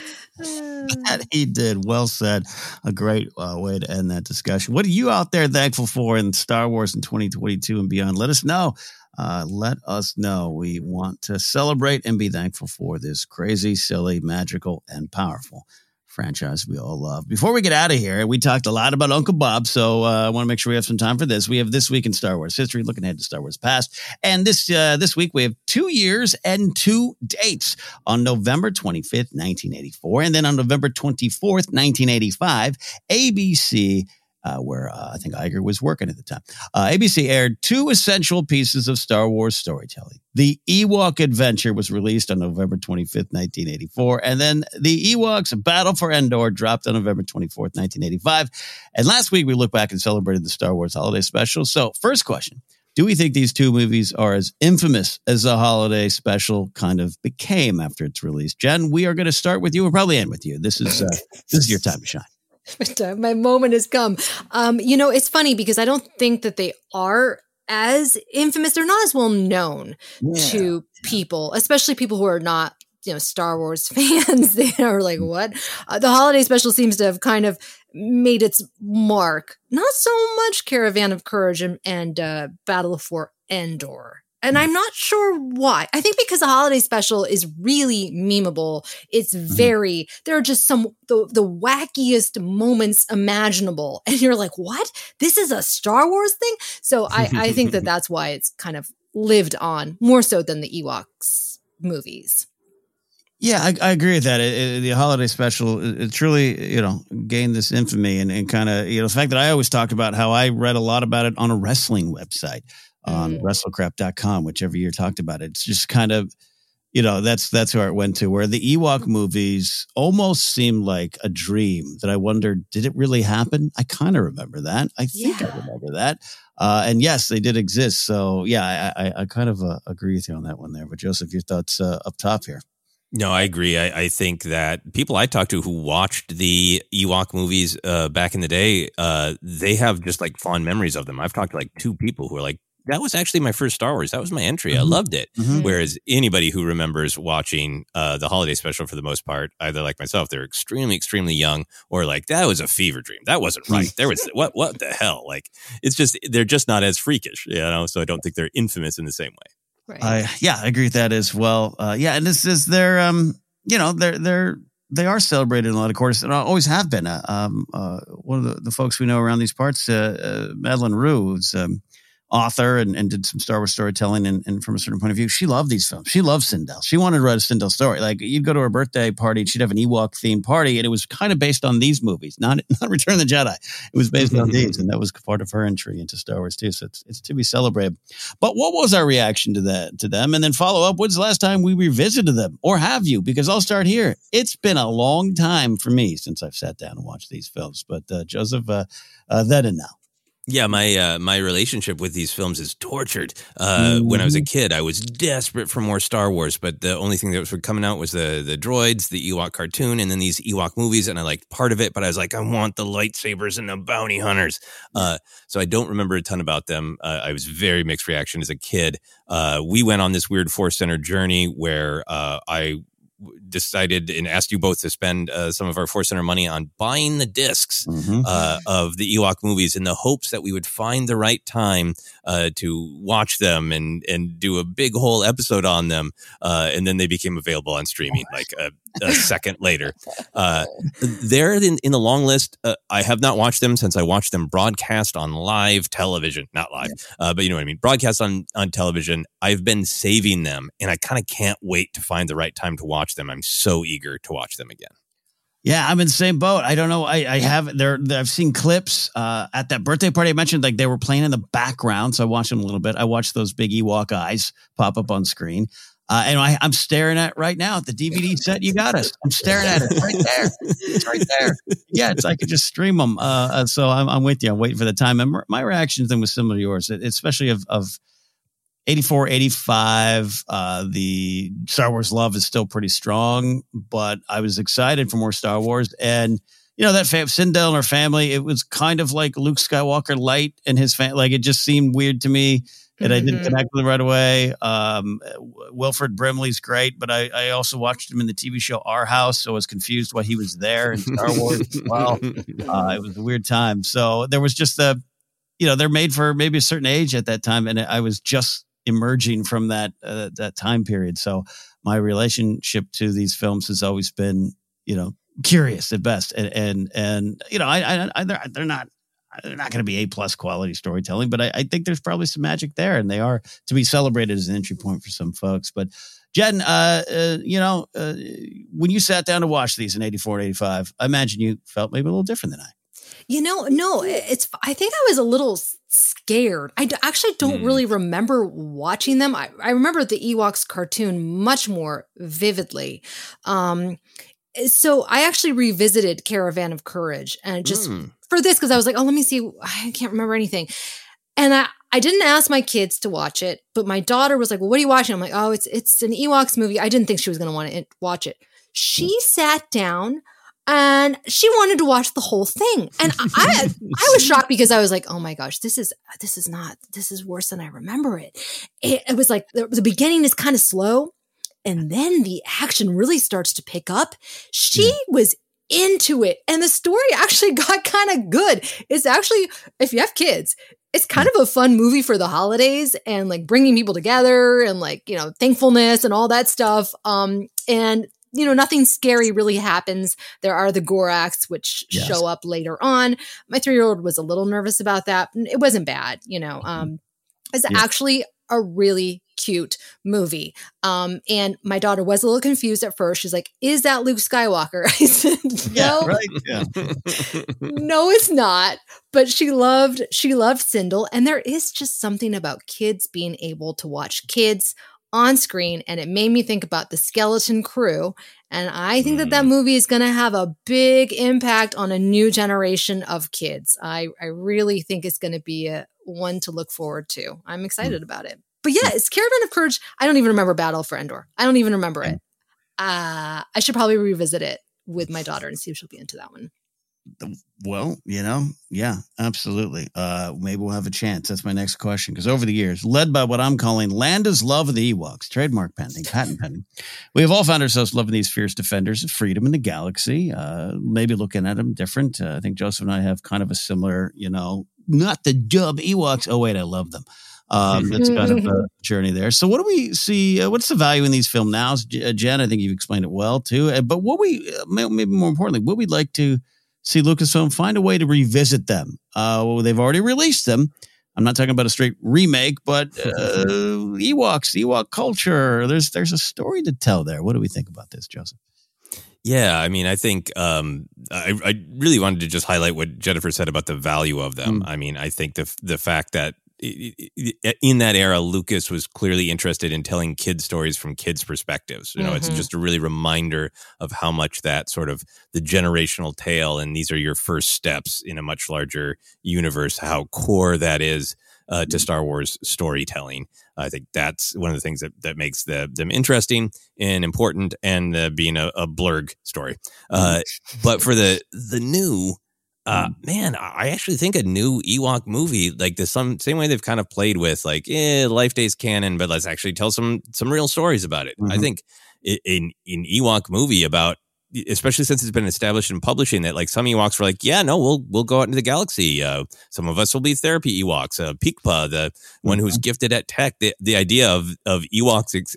That he did. Well said. A great way to end that discussion. What are you out there thankful for in Star Wars in 2022 and beyond? Let us know. Let us know. We want to celebrate and be thankful for this crazy, silly, magical, and powerful franchise we all love. Before we get out of here, we talked a lot about Uncle Bob, so I want to make sure we have some time for this. We have This Week in Star Wars History, looking ahead to Star Wars Past. And this week, we have 2 years and 2 dates. On November 25th, 1984, and then on November 24th, 1985, ABC, where I think Iger was working at the time, ABC aired 2 essential pieces of Star Wars storytelling. The Ewok Adventure was released on November 25th, 1984, and then the Ewoks Battle for Endor dropped on November 24th, 1985. And last week, we looked back and celebrated the Star Wars Holiday Special. So, first question. Do we think these 2 movies are as infamous as the Holiday Special kind of became after its release? Jen, we are going to start with you. We'll probably end with you. This is your time to shine. My moment has come. It's funny because I don't think that they are as infamous. They're not as well known to people, especially people who are not, Star Wars fans. They are like, what? The Holiday Special seems to have kind of made its mark. Not so much Caravan of Courage and Battle for Endor. And I'm not sure why. I think because the Holiday Special is really memeable. It's there are just the wackiest moments imaginable. And you're like, what? This is a Star Wars thing? So I think that's why it's kind of lived on more so than the Ewoks movies. Yeah, I agree with that. The Holiday Special, it truly, gained this infamy and kind of, the fact that I always talked about how I read a lot about it on a wrestling website. On WrestleCrap.com, whichever year talked about it. It's just kind of, that's where it went to, where the Ewok movies almost seemed like a dream that I wondered, did it really happen? I kind of remember that. I think I remember that. And yes, they did exist. So yeah, I kind of agree with you on that one there. But Joseph, your thoughts up top here. No, I agree. I think that people I talked to who watched the Ewok movies back in the day, they have just like fond memories of them. I've talked to like 2 people who are like, that was actually my first Star Wars. That was my entry. I loved it. Whereas anybody who remembers watching the Holiday Special, for the most part, either like myself, they're extremely, extremely young, or like, that was a fever dream. That wasn't right. There was what the hell? Like, it's just, they're just not as freakish, So I don't think they're infamous in the same way. Right. I agree with that as well. And this is their, they are celebrated in a lot of quarters, and always have been. One of the folks we know around these parts, Madeline Rue, who's author and did some Star Wars storytelling and from a certain point of view, she loved these films. She loved Sindel. She wanted to write a Sindel story. Like, you'd go to her birthday party and she'd have an Ewok themed party, and it was kind of based on these movies, not Return of the Jedi. It was based on these, and that was part of her entry into Star Wars too. So it's to be celebrated. But what was our reaction to them? And then follow up, when's the last time we revisited them? Or have you? Because I'll start here. It's been a long time for me since I've sat down and watched these films. But Joseph, then and now. Yeah, my relationship with these films is tortured. When I was a kid, I was desperate for more Star Wars, but the only thing that was coming out was the droids, the Ewok cartoon, and then these Ewok movies, and I liked part of it, but I was like, I want the lightsabers and the bounty hunters. So I don't remember a ton about them. I was very mixed reaction as a kid. We went on this weird Force Center journey where I decided and asked you both to spend some of our Force Center money on buying the discs of the Ewok movies in the hopes that we would find the right time to watch them and do a big whole episode on them. And then they became available on streaming like a second later. They're in the long list. I have not watched them since I watched them broadcast on live television. Not live, but you know what I mean? Broadcast on television. I've been saving them, and I kind of can't wait to find the right time to watch them. I'm so eager to watch them again. Yeah, I'm in the same boat. I don't know. I've seen clips at that birthday party I mentioned, like they were playing in the background. So I watched them a little bit. I watched those big Ewok eyes pop up on screen. And I'm staring at right now at the DVD set you got us. I'm staring at it right there. It's right there. Yeah, I could just stream them. So I'm with you. I'm waiting for the time. And my reaction then was similar to yours, especially of 84, 85. The Star Wars love is still pretty strong, but I was excited for more Star Wars. And, you know, that Sindel and her family, it was kind of like Luke Skywalker light and his family. Like, it just seemed weird to me. And I didn't connect with him right away. Wilford Brimley's great, but I also watched him in the TV show Our House, so I was confused why he was there in Star Wars as well. It was a weird time. So there was just they're made for maybe a certain age at that time, and I was just emerging from that time period. So my relationship to these films has always been, curious at best, and they're not. They're not going to be A+ quality storytelling, but I think there's probably some magic there, and they are to be celebrated as an entry point for some folks. But Jen, when you sat down to watch these in 84 and 85, I imagine you felt maybe a little different than I. No, I think I was a little scared. I actually don't really remember watching them. I remember the Ewoks cartoon much more vividly. So I actually revisited Caravan of Courage and just for this, because I was like, oh, let me see. I can't remember anything. And I didn't ask my kids to watch it, but my daughter was like, well, what are you watching? I'm like, oh, it's an Ewoks movie. I didn't think she was going to want to watch it. She sat down and she wanted to watch the whole thing. And I was shocked because I was like, oh my gosh, this is worse than I remember it. It was like the beginning is kind of slow. And then the action really starts to pick up. She was into it. And the story actually got kind of good. It's actually, if you have kids, it's kind of a fun movie for the holidays and like bringing people together and like, thankfulness and all that stuff. And, nothing scary really happens. There are the Gorax, which show up later on. My 3-year-old was a little nervous about that. It wasn't bad, It's actually a really cute movie. And my daughter was a little confused at first. She's like, is that Luke Skywalker? I said, no, no, it's not. But she loved Sindel. And there is just something about kids being able to watch kids on screen. And it made me think about the Skeleton Crew. And I think that movie is going to have a big impact on a new generation of kids. I really think it's going to be one to look forward to. I'm excited about it. But yeah, it's Caravan of Courage. I don't even remember Battle for Endor. I don't even remember it. I should probably revisit it with my daughter and see if she'll be into that one. Well, yeah, absolutely. Maybe we'll have a chance. That's my next question. Because over the years, led by what I'm calling Landa's love of the Ewoks, trademark pending, patent pending, we have all found ourselves loving these fierce defenders of freedom in the galaxy. Maybe looking at them different. I think Joseph and I have kind of a similar, not the dub Ewoks. Oh, wait, I love them. That's kind of a journey there. So what do we see? What's the value in these film nows? Jen, I think you've explained it well too. But what maybe more importantly, what we'd like to see Lucasfilm find a way to revisit them. They've already released them. I'm not talking about a straight remake, but Ewok culture. There's a story to tell there. What do we think about this, Joseph? Yeah, I mean, I think I really wanted to just highlight what Jennifer said about the value of them. I mean, I think the fact that in that era, Lucas was clearly interested in telling kids stories from kids' perspectives. It's just a really reminder of how much that sort of the generational tale, and these are your first steps in a much larger universe, how core that is to Star Wars storytelling. I think that's one of the things that makes them interesting and important, and being a blurg story. But for the new, man, I actually think a new Ewok movie, like the same way they've kind of played with like, Life Day's canon, but let's actually tell some real stories about it. I think an Ewok movie about, especially since it's been established in publishing that like some Ewoks were like, yeah, no, we'll go out into the galaxy. Some of us will be therapy Ewoks. Pikpa, the one who's gifted at tech, the idea of Ewoks,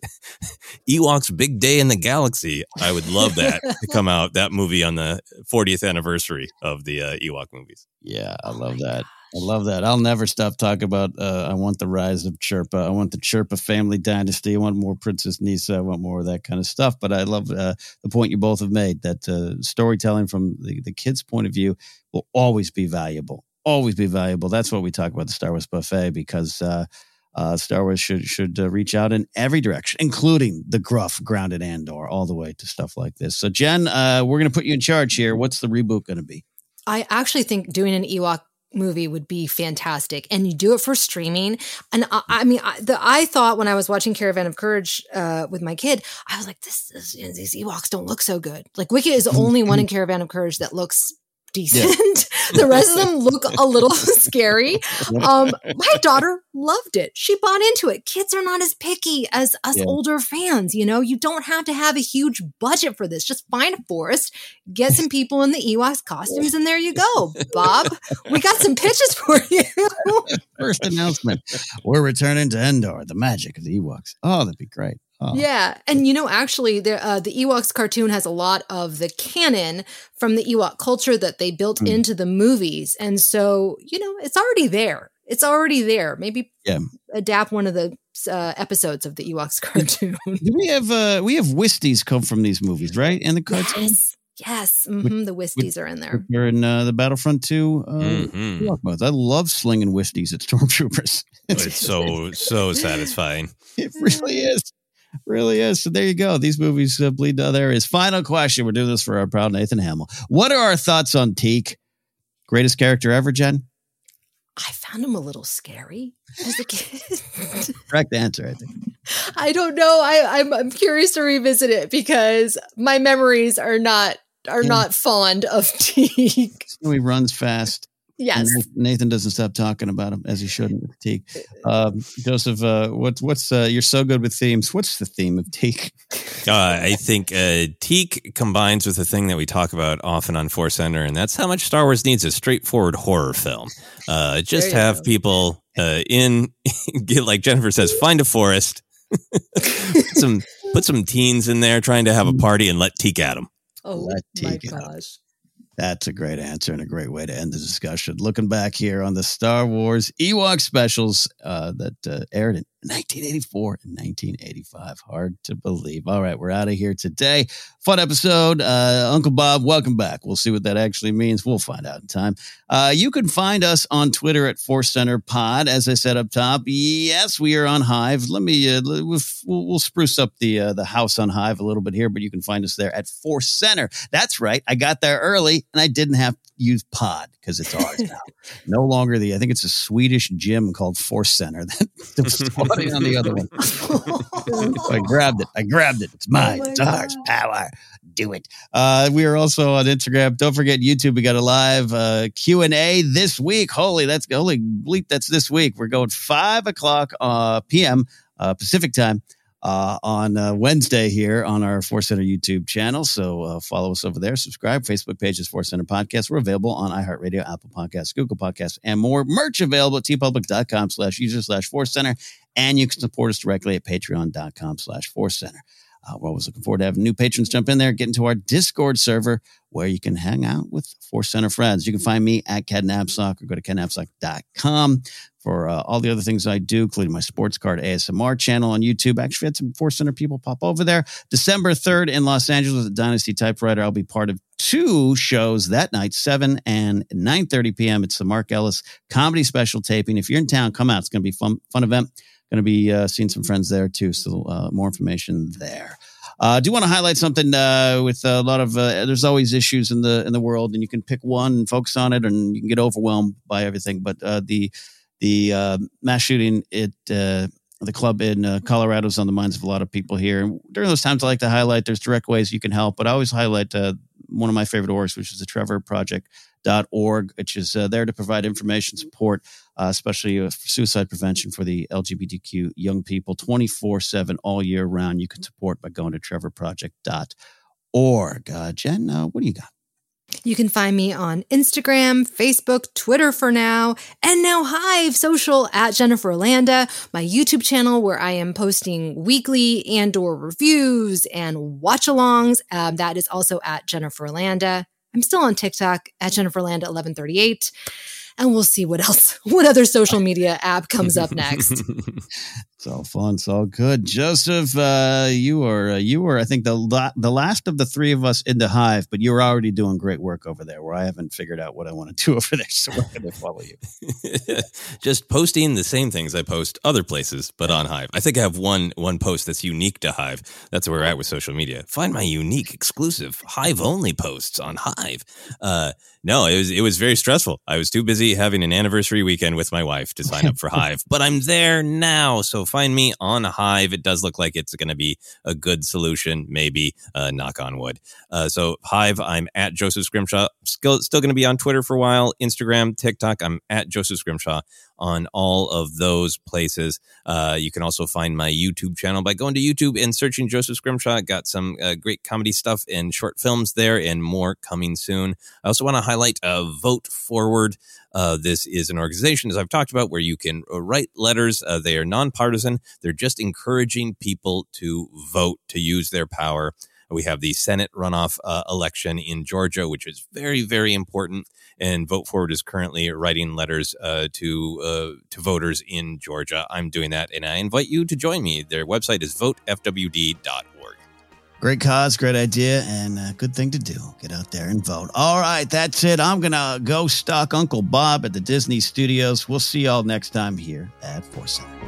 Ewoks big day in the galaxy. I would love that to come out, that movie on the 40th anniversary of the Ewok movies. Yeah, I love that. I love that. I'll never stop talking about, I want the rise of Chirpa. I want the Chirpa family dynasty. I want more Princess Nisa. I want more of that kind of stuff. But I love the point you both have made, that storytelling from the kids' point of view will always be valuable. Always be valuable. That's what we talk about the Star Wars Buffet, because Star Wars should reach out in every direction, including the gruff, grounded Andor, all the way to stuff like this. So, Jen, we're going to put you in charge here. What's the reboot going to be? I actually think doing an Ewok movie would be fantastic, and you do it for streaming. And I thought when I was watching Caravan of Courage with my kid, I was like, these Ewoks don't look so good. Like, Wicket is the only one in Caravan of Courage that looks decent. Yeah. The rest of them look a little scary. My daughter loved it. She bought into it. Kids are not as picky as us older fans. You know, you don't have to have a huge budget for this. Just find a forest, get some people in the Ewoks costumes, and there you go, Bob. We got some pitches for you. First announcement. We're returning to Endor, the magic of the Ewoks. Oh, that'd be great. Oh. Yeah. And, you know, actually, the Ewoks cartoon has a lot of the canon from the Ewok culture that they built into the movies. And so, you know, it's already there. It's already there. Maybe adapt one of the episodes of the Ewoks cartoon. we have Wisties come from these movies, right? In the cartoon? Yes. Mm-hmm. The Wisties are in there. They're in the Battlefront 2 Ewok modes. I love slinging Wisties at Stormtroopers. It's so satisfying. It really is. Really is. So there you go. These movies bleed to other areas. Final question. We're doing this for our proud Nathan Hamill. What are our thoughts on Teak? Greatest character ever, Jen? I found him a little scary as a kid. Correct answer, I think. I don't know. I'm curious to revisit it because my memories are not fond of Teak. So he runs fast. Yes. Nathan doesn't stop talking about him, as he shouldn't with Teak. Joseph, what's you're so good with themes. What's the theme of Teak? I think Teak combines with the thing that we talk about often on Force Center, and that's how much Star Wars needs a straightforward horror film. Just have people get, like Jennifer says, find a forest, put some teens in there trying to have a party, and let Teak at them. Oh my gosh. That's a great answer and a great way to end the discussion. Looking back here on the Star Wars Ewok specials that aired in 1984 and 1985. Hard to believe. All right, we're out of here today. Fun episode. Uncle Bob, welcome back. We'll see what that actually means. We'll find out in time. You can find us on Twitter at Force Center Pod. As I said up top, yes, we are on Hive. Let me we'll spruce up the house on Hive a little bit here, but you can find us there at Force Center. That's right. I got there early and I didn't have to use Pod because it's ours now. No longer I think it's a Swedish gym called Force Center that was spotting on the other one. I grabbed it. It's mine. It's ours. Power. Do it. We are also on Instagram. Don't forget YouTube. We got a live Q&A this week. Holy bleep, that's this week. We're going 5:00 p.m. Pacific time. On Wednesday here on our Force Center YouTube channel. So follow us over there. Subscribe. Facebook page is Force Center Podcast. We're available on iHeartRadio, Apple Podcasts, Google Podcasts, and more. Merch available at tpublic.com/user/Force Center. And you can support us directly at patreon.com/Force Center. We're always looking forward to having new patrons jump in there, get into our Discord server where you can hang out with Force Center friends. You can find me at Ken Napzok or go to kennapzok.com for all the other things I do, including my Sports Card ASMR channel on YouTube. Actually, had some Force Center people pop over there. December 3rd in Los Angeles at Dynasty Typewriter. I'll be part of 2 shows that night, 7 and 9:30 p.m. It's the Mark Ellis comedy special taping. If you're in town, come out. It's going to be fun event. Going to be seeing some friends there too. So more information there. I do want to highlight something with a lot of there's always issues in the world, and you can pick one and focus on it, and you can get overwhelmed by everything. But the mass shooting at the club in Colorado is on the minds of a lot of people here. And during those times, I like to highlight there's direct ways you can help, but I always highlight one of my favorite orgs, which is the Trevor Project. hive.org, which is there to provide information, support, especially for suicide prevention for the LGBTQ young people 24/7 all year round. You can support by going to trevorproject.org. Jen, what do you got? You can find me on Instagram, Facebook, Twitter for now, and now Hive social at Jennifer Orlando, my YouTube channel where I am posting weekly and/or reviews and watch-alongs. That is also at Jennifer Orlando. I'm still on TikTok at Jennifer Orlando 1138. And we'll see what other social media app comes up next. It's all fun. It's all good. Joseph, you were, I think, the last of the three of us into Hive, but you were already doing great work over there where I haven't figured out what I want to do over there. So we're going to follow you. Just posting the same things I post other places, but on Hive. I think I have one post that's unique to Hive. That's where we're at with social media. Find my unique, exclusive Hive-only posts on Hive. No, it was very stressful. I was too busy having an anniversary weekend with my wife to sign up for Hive, but I'm there now. So find me on Hive. It does look like it's going to be a good solution, maybe, knock on wood. So Hive, I'm at Joseph Scrimshaw. Still going to be on Twitter for a while, Instagram, TikTok. I'm at Joseph Scrimshaw on all of those places. You can also find my YouTube channel by going to YouTube and searching Joseph Scrimshaw. Got some great comedy stuff and short films there and more coming soon. I also want to highlight Vote Forward. This is an organization, as I've talked about, where you can write letters. They are nonpartisan. They're just encouraging people to vote, to use their power. We have the Senate runoff election in Georgia, which is very, very important. And Vote Forward is currently writing letters to voters in Georgia. I'm doing that, and I invite you to join me. Their website is votefwd.org. Great cause, great idea, and good thing to do. Get out there and vote. All right, that's it. I'm going to go stalk Uncle Bob at the Disney Studios. We'll see y'all next time here at Force Center.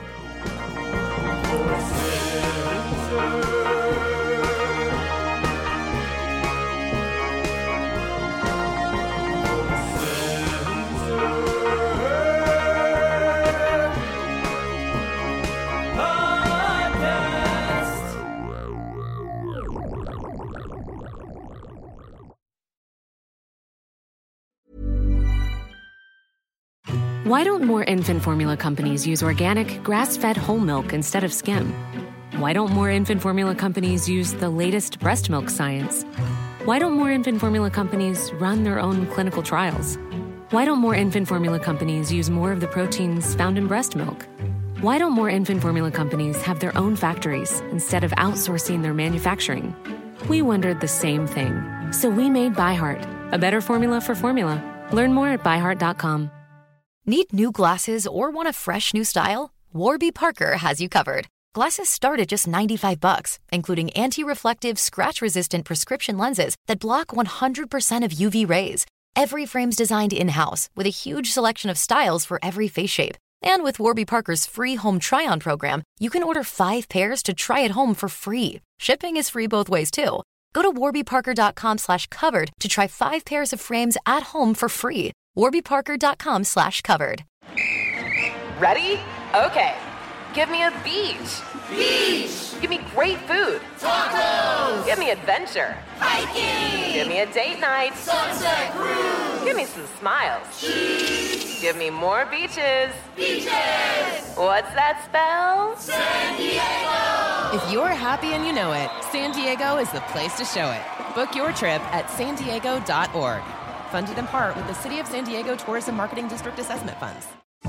Why don't more infant formula companies use organic, grass-fed whole milk instead of skim? Why don't more infant formula companies use the latest breast milk science? Why don't more infant formula companies run their own clinical trials? Why don't more infant formula companies use more of the proteins found in breast milk? Why don't more infant formula companies have their own factories instead of outsourcing their manufacturing? We wondered the same thing. So we made ByHeart, a better formula for formula. Learn more at byheart.com. Need new glasses or want a fresh new style? Warby Parker has you covered. Glasses start at just $95, including anti-reflective, scratch-resistant prescription lenses that block 100% of UV rays. Every frame's designed in-house with a huge selection of styles for every face shape. And with Warby Parker's free home try-on program, you can order 5 pairs to try at home for free. Shipping is free both ways, too. Go to warbyparker.com/covered to try 5 pairs of frames at home for free. warbyparker.com/covered. Ready? Okay. Give me a beach. Beach. Give me great food. Tacos. Give me adventure. Hiking. Give me a date night. Sunset cruise. Give me some smiles. Cheese. Give me more beaches. Beaches. What's that spell? San Diego. If you're happy and you know it, San Diego is the place to show it. Book your trip at sandiego.org. Funded in part with the City of San Diego Tourism Marketing District Assessment Funds.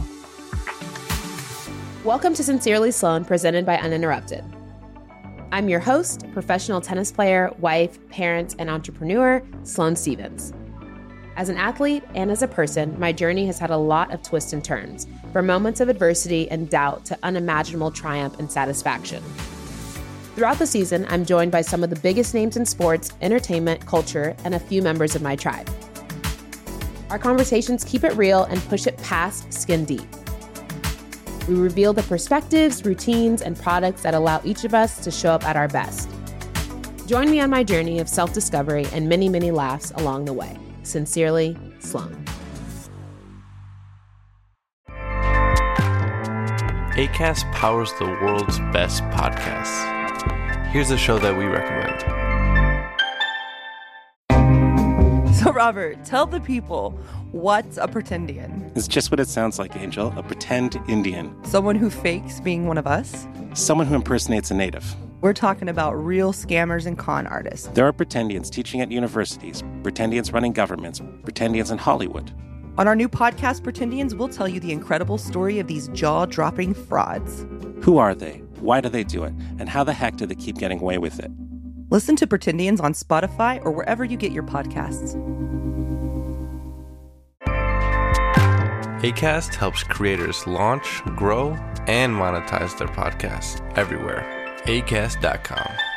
Welcome to Sincerely Sloan, presented by Uninterrupted. I'm your host, professional tennis player, wife, parent, and entrepreneur, Sloane Stevens. As an athlete and as a person, my journey has had a lot of twists and turns, from moments of adversity and doubt to unimaginable triumph and satisfaction. Throughout the season, I'm joined by some of the biggest names in sports, entertainment, culture, and a few members of my tribe. Our conversations keep it real and push it past skin deep. We reveal the perspectives, routines, and products that allow each of us to show up at our best. Join me on my journey of self-discovery and many, many laughs along the way. Sincerely, Sloane. Acast powers the world's best podcasts. Here's a show that we recommend. So Robert, tell the people, what's a pretendian? It's just what it sounds like, Angel. A pretend Indian. Someone who fakes being one of us? Someone who impersonates a native. We're talking about real scammers and con artists. There are pretendians teaching at universities, pretendians running governments, pretendians in Hollywood. On our new podcast, Pretendians, we'll tell you the incredible story of these jaw-dropping frauds. Who are they? Why do they do it? And how the heck do they keep getting away with it? Listen to Pretendians on Spotify or wherever you get your podcasts. Acast helps creators launch, grow, and monetize their podcasts everywhere. Acast.com.